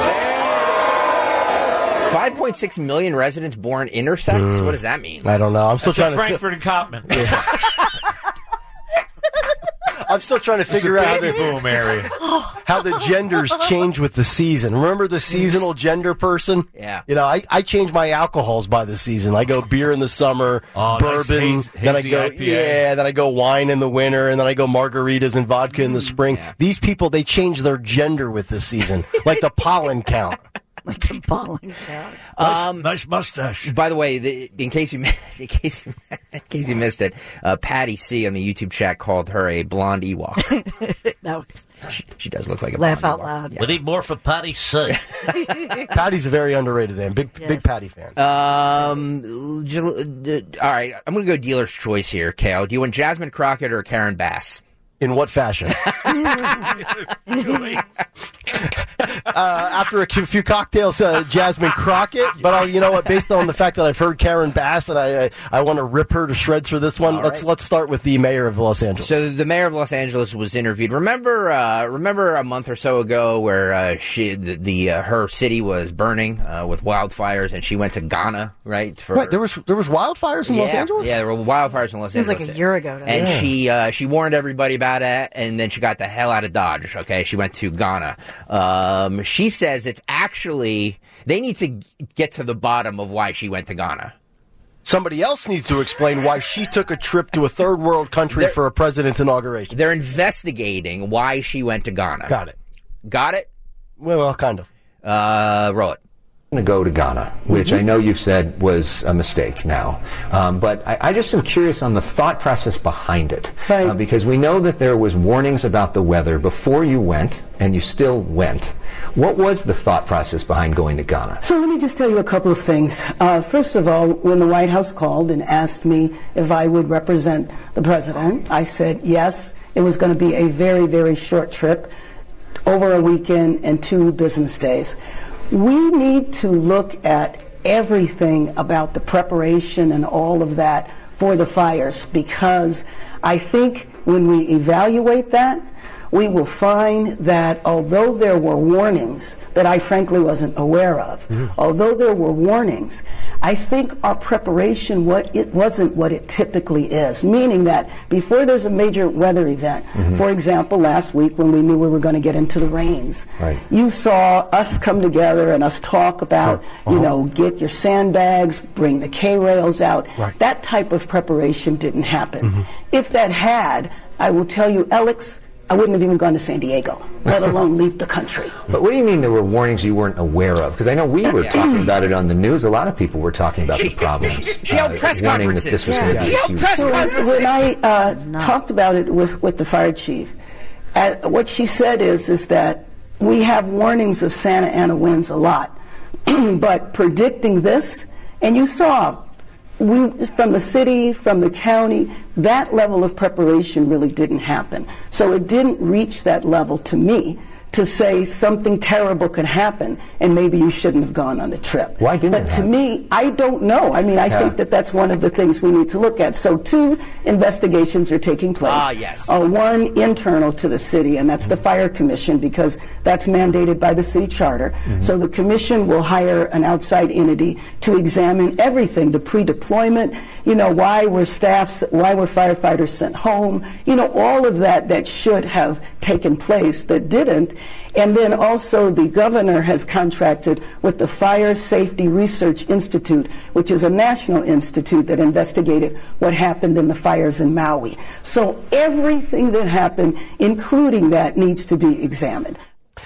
five point six million residents born intersex? Mm. What does that mean? I don't know. I'm still That's trying a to. Frankfurt and Copman. I'm still trying to figure out how baby the, boom area. how the genders change with the season. Remember the seasonal gender person? Yeah. You know, I, I change my alcohols by the season. I go beer in the summer, Oh, nice bourbon, haze- then I hazy go I P A. yeah, then I go wine in the winter, and then I go margaritas and vodka in the spring. These people, they change their gender with the season, like the pollen count. Like the pollen count. Um, nice mustache. By the way, the, in case you in case you, in case you missed it, uh, Patty C on the YouTube chat called her a blonde Ewok. That was she, she does look like a laugh blonde out loud. We need more for Patty C. Patty's a very underrated name. Big Yes. big Patty fan. Um, j- uh, all right, I'm going to go dealer's choice here, Kale. Do you want Jasmine Crockett or Karen Bass? In what fashion? uh, after a few cocktails, uh, Jasmine Crockett. But I'll, you know what? Based on the fact that I've heard Karen Bass, and I I, I want to rip her to shreds for this one. All let's right. let's start with the mayor of Los Angeles. So the mayor of Los Angeles was interviewed. Remember, uh, remember a month or so ago where uh, she the, the uh, her city was burning uh, with wildfires, and she went to Ghana, right? For, right, there was there was wildfires in yeah, Los Angeles. Yeah, there were wildfires in Los Seems Angeles. like a year ago. And Yeah. she uh, she warned everybody about it, and then she got the hell out of Dodge. Okay, she went to Ghana. Um, she says it's actually they need to get to the bottom of why she went to Ghana. Somebody else needs to explain why she took a trip to a third world country They're- for a president's inauguration. They're investigating why she went to Ghana. Got it. Got it. Well, well kind of. Uh, roll it. To go to Ghana, which I know you've said was a mistake now. Um, but I, I just am curious on the thought process behind it. Right. Uh, because we know that there was warnings about the weather before you went, and you still went. What was the thought process behind going to Ghana? So let me just tell you a couple of things. Uh, first of all, when the White House called and asked me if I would represent the president, I said yes. It was going to be a very, very short trip, over a weekend and two business days. We need to look at everything about the preparation and all of that for the fires, because I think when we evaluate that, we will find that although there were warnings that I frankly wasn't aware of, mm-hmm. although there were warnings, I think our preparation, what it wasn't what it typically is, meaning that before there's a major weather event, mm-hmm. for example, last week when we knew we were going to get into the rains, right. you saw us come together and us talk about, sure. uh-huh. you know, get your sandbags, bring the K-rails out. Right. That type of preparation didn't happen. Mm-hmm. If that had, I will tell you, Alex, I wouldn't have even gone to San Diego, let alone leave the country. But what do you mean there were warnings you weren't aware of? Because I know we were yeah. talking about it on the news. A lot of people were talking about she, the problems. She, she held uh, press conferences. That this was yeah. yeah. She held press so conferences. When I uh, no. talked about it with, with the fire chief, uh, what she said is, is that we have warnings of Santa Ana winds a lot, but predicting this, and you saw, we from the city, from the county, that level of preparation really didn't happen. So it didn't reach that level to me to say something terrible could happen and maybe you shouldn't have gone on the trip. Why didn't But it to happen? me, I don't know. I mean, I Yeah. think that that's one of the things we need to look at. So two investigations are taking place. Ah, yes. Uh, one internal to the city, and that's the Fire Commission, because that's mandated by the city charter. Mm-hmm. So the commission will hire an outside entity to examine everything, the pre-deployment, you know, why were staffs, why were firefighters sent home, you know, all of that that should have taken place that didn't. And then also the governor has contracted with the Fire Safety Research Institute, which is a national institute that investigated what happened in the fires in Maui. So everything that happened, including that, needs to be examined.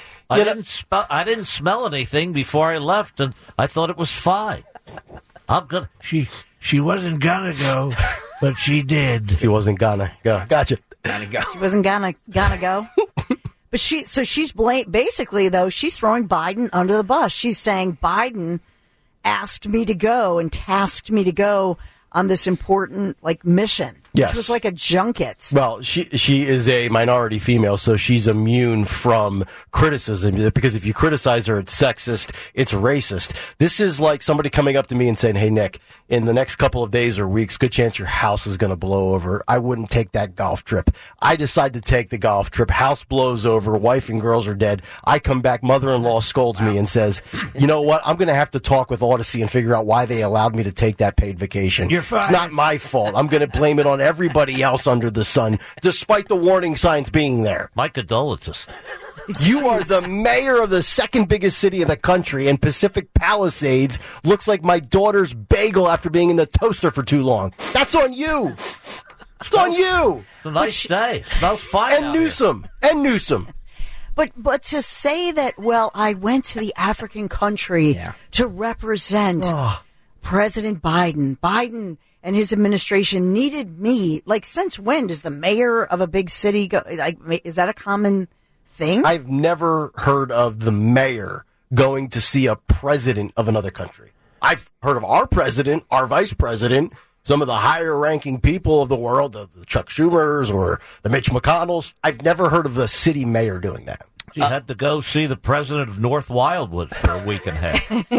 I didn't, spe- I didn't smell anything before I left, and I thought it was fine. I'm good. She she wasn't gonna go, but she did. She wasn't gonna go. Gotcha. Gonna go. She wasn't gonna gonna go. But she, so she's blame. Basically, though, she's throwing Biden under the bus. She's saying Biden asked me to go and tasked me to go on this important like mission. Yes. Which was like a junket. Well, she she is a minority female, so she's immune from criticism, because if you criticize her, it's sexist, it's racist. This is like somebody coming up to me and saying, hey, Nick, in the next couple of days or weeks, good chance your house is going to blow over. I wouldn't take that golf trip. I decide to take the golf trip. House blows over. Wife and girls are dead. I come back. Mother-in-law scolds me and says, you know what? I'm going to have to talk with Odyssey and figure out why they allowed me to take that paid vacation. You're fired. It's not my fault. I'm going to blame it on everybody else under the sun, despite the warning signs being there. My condolences. You are the mayor of the second biggest city in the country, and Pacific Palisades looks like my daughter's bagel after being in the toaster for too long. That's on you. It's on you. It's a nice day. Smells fine. And Newsom. And Newsom. But but to say that, well, I went to the African country Yeah. to represent Oh. President Biden. Biden and his administration needed me. Like, since when does the mayor of a big city go? Like, is that a common thing? I've never heard of the mayor going to see a president of another country. I've heard of our president, our vice president, some of the higher ranking people of the world, the, the Chuck Schumers or the Mitch McConnells. I've never heard of the city mayor doing that. She uh, had to go see the president of North Wildwood for a week and a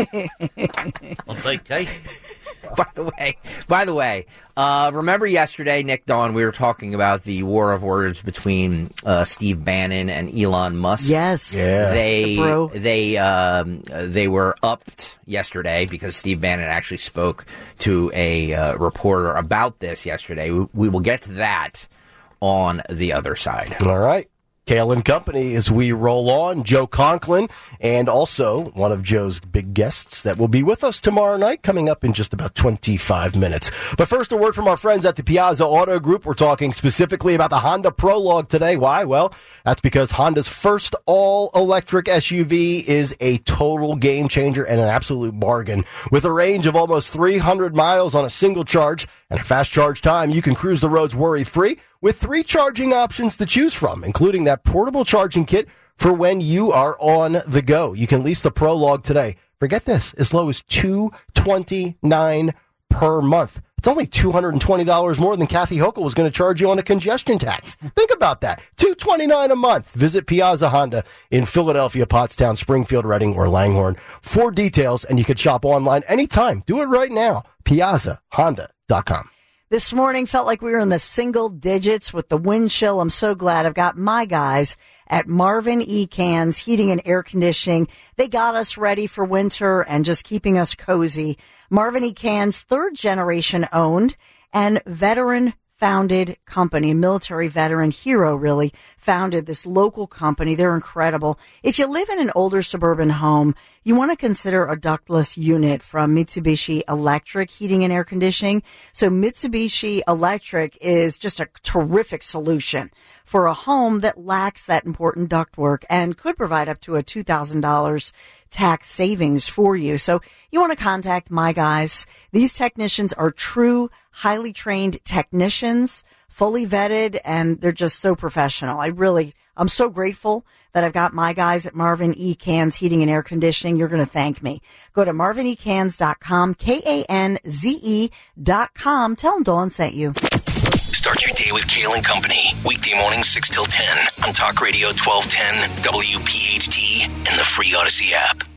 half. On vacation. By the way, by the way, uh, remember yesterday, Nick, Dawn, we were talking about the war of words between uh, Steve Bannon and Elon Musk. Yes, yeah. They The bro. they um, they were upped yesterday because Steve Bannon actually spoke to a uh, reporter about this yesterday. We, we will get to that on the other side. All right. Kale and Company as we roll on. Joe Conklin, and also one of Joe's big guests that will be with us tomorrow night, coming up in just about twenty-five minutes. But first, a word from our friends at the Piazza Auto Group. We're talking specifically about the Honda Prologue today. Why? Well, that's because Honda's first all-electric S U V is a total game changer and an absolute bargain. With a range of almost three hundred miles on a single charge and a fast charge time, you can cruise the roads worry-free with three charging options to choose from, including that portable charging kit for when you are on the go. You can lease the Prologue today. Forget this, as low as two hundred twenty-nine dollars per month. It's only two hundred twenty dollars more than Kathy Hochul was going to charge you on a congestion tax. Think about that. two hundred twenty-nine dollars a month. Visit Piazza Honda in Philadelphia, Pottstown, Springfield, Reading, or Langhorne for details, and you can shop online anytime. Do it right now. Piazza Honda dot com. This morning felt like we were in the single digits with the wind chill. I'm so glad I've got my guys at Marvin E. Cans Heating and Air Conditioning. They got us ready for winter and just keeping us cozy. Marvin E. Cans, third generation owned and veteran founded company, military veteran hero really founded this local company. They're incredible. If you live in an older suburban home, you want to consider a ductless unit from Mitsubishi Electric Heating and Air Conditioning. So Mitsubishi Electric is just a terrific solution for a home that lacks that important ductwork and could provide up to a two thousand dollars tax savings for you. So you want to contact my guys. These technicians are true, highly trained technicians, fully vetted, and they're just so professional. I really, I'm so grateful that I've got my guys at Marvin E. Cans Heating and Air Conditioning. You're going to thank me. Go to marvin e cans dot com, K A N Z E dot com. Tell them Dawn sent you. Start your day with Kale and Company. Weekday mornings six till ten on Talk Radio twelve ten, W P H T, and the free Odyssey app.